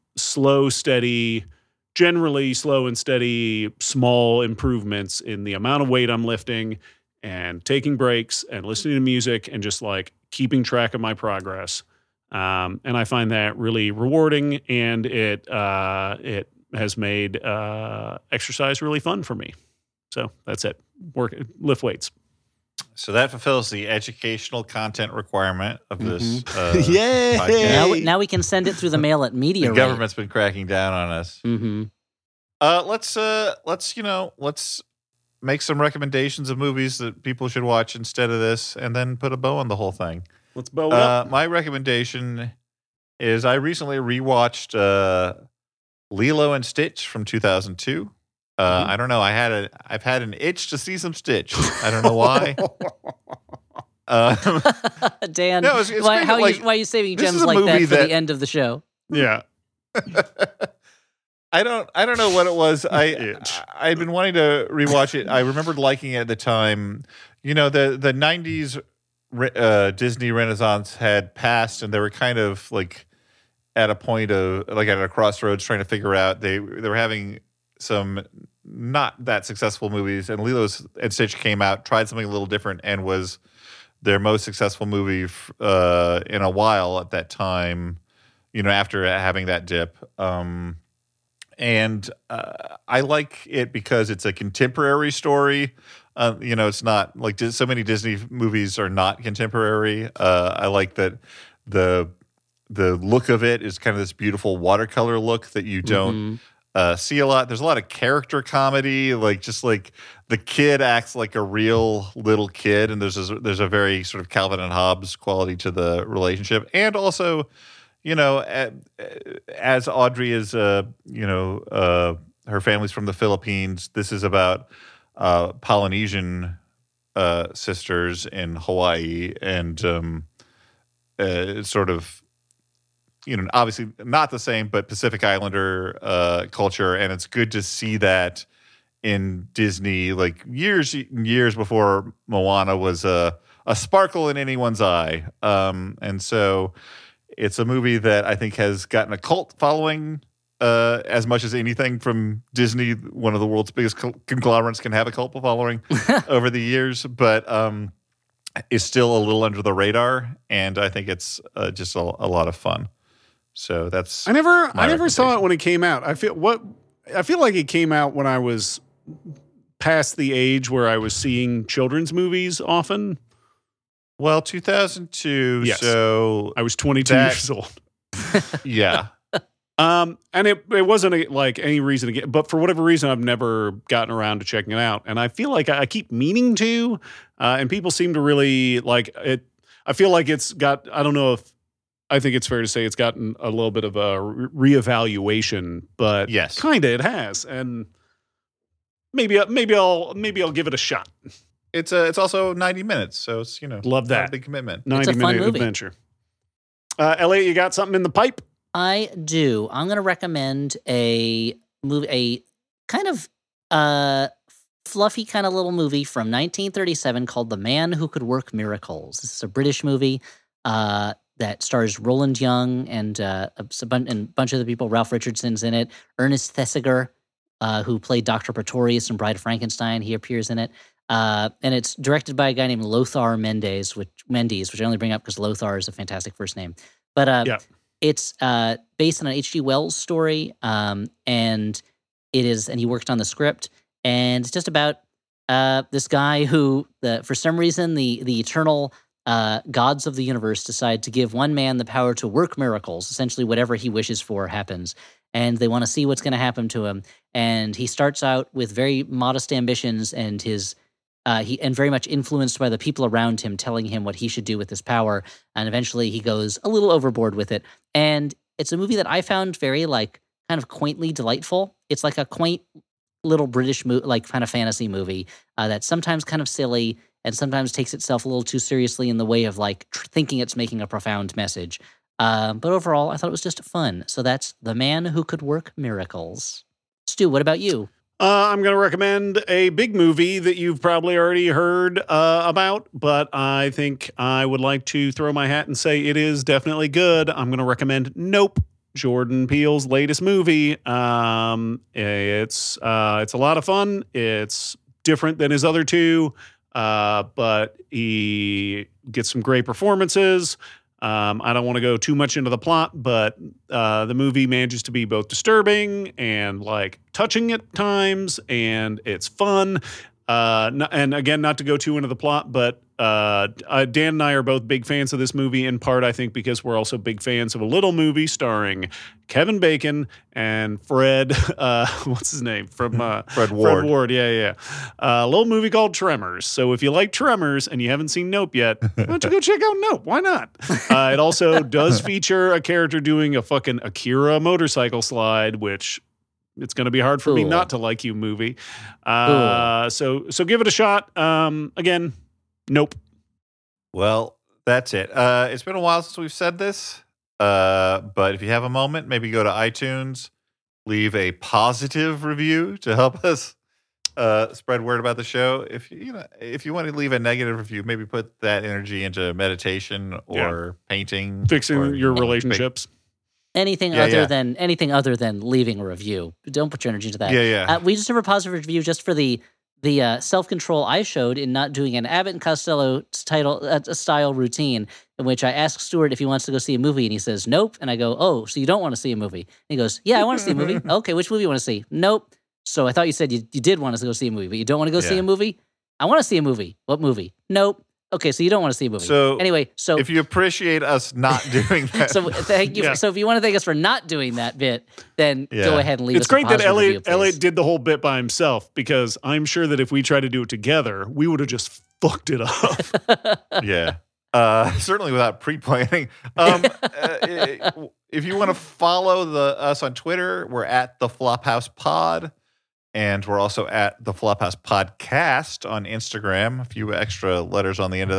generally slow and steady, small improvements in the amount of weight I'm lifting, and taking breaks and listening to music and just like keeping track of my progress. And I find that really rewarding, and it has made exercise really fun for me. So that's it. Lift weights. So that fulfills the educational content requirement of this. Yay! Now we can send it through the mail at Media. The government's been cracking down on us. Mm-hmm. Let's make some recommendations of movies that people should watch instead of this, and then put a bow on the whole thing. Let's bow it up. My recommendation is I recently rewatched Lilo and Stitch from 2002. I don't know. I've had an itch to see some Stitch. I don't know why. Dan, no, why are you saving gems like that for the end of the show? Yeah. I don't know what it was. I'd been wanting to rewatch it. I remembered liking it at the time. You know, the 90s Disney Renaissance had passed, and they were kind of like at a point of like at a crossroads trying to figure out they were having some not that successful movies, and Lilo and Stitch came out, tried something a little different, and was their most successful movie in a while at that time, you know, after having that dip. And I like it because it's a contemporary story. It's not like so many Disney movies are not contemporary. I like that the look of it is kind of this beautiful watercolor look that you don't see a lot. There's a lot of character comedy, like the kid acts like a real little kid, and there's a very sort of Calvin and Hobbes quality to the relationship, and also, as Audrey is, her family's from the Philippines. This is about Polynesian sisters in Hawaii, and it's sort of, obviously not the same, but Pacific Islander culture, and it's good to see that in Disney, like years before Moana was a sparkle in anyone's eye, and so it's a movie that I think has gotten a cult following as much as anything from Disney. One of the world's biggest conglomerates can have a cult following over the years, but is still a little under the radar, and I think it's just a lot of fun. So that's I never saw it when it came out. I feel like it came out when I was past the age where I was seeing children's movies often. Well, 2002. Yes. So I was 22 years old. Yeah. And it wasn't like any reason to get, but for whatever reason, I've never gotten around to checking it out. And I feel like I keep meaning to, and people seem to really like it. I feel like it's got, I don't know if, I think it's fair to say it's gotten a little bit of a reevaluation, but yes, kind of it has. And maybe I'll give it a shot. It's also 90 minutes, so it's love that, a big commitment. 90-minute adventure. Elliot, you got something in the pipe? I do. I'm going to recommend a movie, a kind of fluffy kind of little movie from 1937 called The Man Who Could Work Miracles. This is a British movie that stars Roland Young and a bunch of other people. Ralph Richardson's in it. Ernest Thesiger, who played Dr. Pretorius in Bride of Frankenstein, he appears in it. And it's directed by a guy named Lothar Mendes, which I only bring up because Lothar is a fantastic first name. But it's based on an H.G. Wells story, and he worked on the script, and it's just about this guy who, for some reason, the eternal gods of the universe decide to give one man the power to work miracles. Essentially, whatever he wishes for happens, and they want to see what's going to happen to him. And he starts out with very modest ambitions, and and very much influenced by the people around him telling him what he should do with his power. And eventually he goes a little overboard with it. And it's a movie that I found very kind of quaintly delightful. It's like a quaint little British kind of fantasy movie that's sometimes kind of silly and sometimes takes itself a little too seriously in the way of thinking it's making a profound message. But overall, I thought it was just fun. So that's The Man Who Could Work Miracles. Stu, what about you? I'm going to recommend a big movie that you've probably already heard about, but I think I would like to throw my hat and say it is definitely good. I'm going to recommend Nope, Jordan Peele's latest movie. It's a lot of fun. It's different than his other two, but he gets some great performances. I don't want to go too much into the plot, but the movie manages to be both disturbing and touching at times, and it's fun. And again, not to go too into the plot, but Dan and I are both big fans of this movie, in part, I think, because we're also big fans of a little movie starring Kevin Bacon and Fred, what's his name? From Fred Ward. Fred Ward, yeah. A little movie called Tremors. So if you like Tremors and you haven't seen Nope yet, why don't you go check out Nope? Why not? It also does feature a character doing a fucking Akira motorcycle slide, which it's going to be hard for me not to like you, movie. So give it a shot. Again, Nope. Well, that's it. It's been a while since we've said this, but if you have a moment, maybe go to iTunes, leave a positive review to help us spread word about the show. If you want to leave a negative review, maybe put that energy into meditation or painting, fixing your relationships. Anything other than leaving a review. Don't put your energy into that. Yeah. We just have a positive review just for the the self-control I showed in not doing an Abbott and Costello style routine in which I ask Stuart if he wants to go see a movie, and he says, nope. And I go, oh, so you don't want to see a movie? And he goes, yeah, I want to see a movie. Okay, which movie you want to see? Nope. So I thought you said you did want us to go see a movie, but you don't want to go see a movie? I want to see a movie. What movie? Nope. Okay, so you don't want to see a movie. So anyway, if you appreciate us not doing that, so thank you. So if you want to thank us for not doing that bit, then go ahead and leave us a positive review. It's great that Elliot did the whole bit by himself, because I'm sure that if we tried to do it together, we would have just fucked it up. Yeah. Certainly without pre-planning. If you want to follow us on Twitter, we're at the Flophouse Pod, and we're also at the Flophouse Podcast on Instagram. A few extra letters on the end of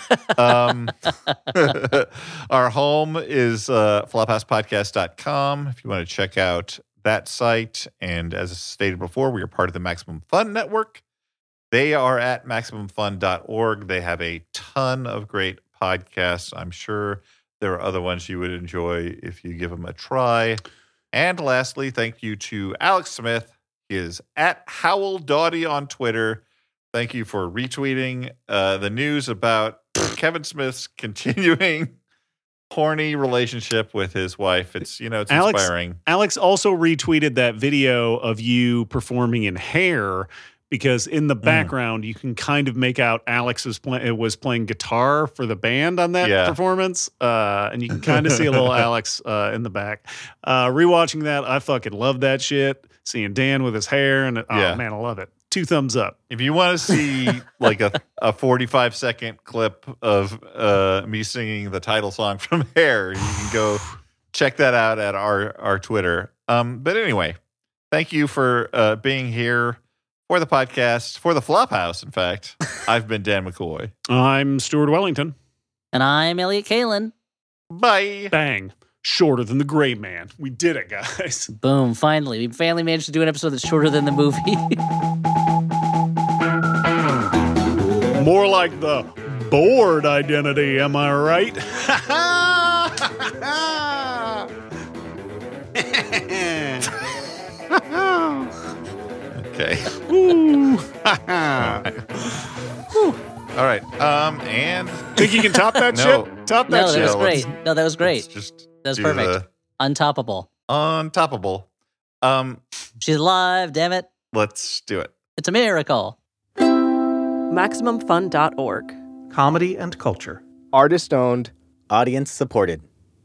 that. Our home is flophousepodcast.com. If you want to check out that site, and as stated before, we are part of the Maximum Fun Network. They are at MaximumFun.org. They have a ton of great podcasts. I'm sure there are other ones you would enjoy if you give them a try. And lastly, thank you to Alex Smith. He is at Howell Doughty on Twitter. Thank you for retweeting the news about Kevin Smith's continuing horny relationship with his wife. It's inspiring. Alex also retweeted that video of you performing in Hair, because in the background, you can kind of make out Alex was playing guitar for the band on that performance. And you can kind of see a little Alex in the back. Rewatching that, I fucking love that shit. Seeing Dan with his hair, and man, I love it. 2 thumbs up. If you want to see like a 45-second clip of me singing the title song from Hair, you can go check that out at our Twitter. But anyway, thank you for being here for the podcast, for the Flophouse, in fact. I've been Dan McCoy. I'm Stuart Wellington. And I'm Elliot Kalin. Bye. Bang. Shorter than the Gray Man. We did it, guys. Boom. Finally. We finally managed to do an episode that's shorter than the movie. More like the Bored Identity, am I right? Okay. All right. And think you can top that shit? Top that shit. That was great. No, that was great. That was perfect. Untoppable. She's alive, damn it. Let's do it. It's a miracle. MaximumFun.org. Comedy and culture. Artist owned. Audience supported.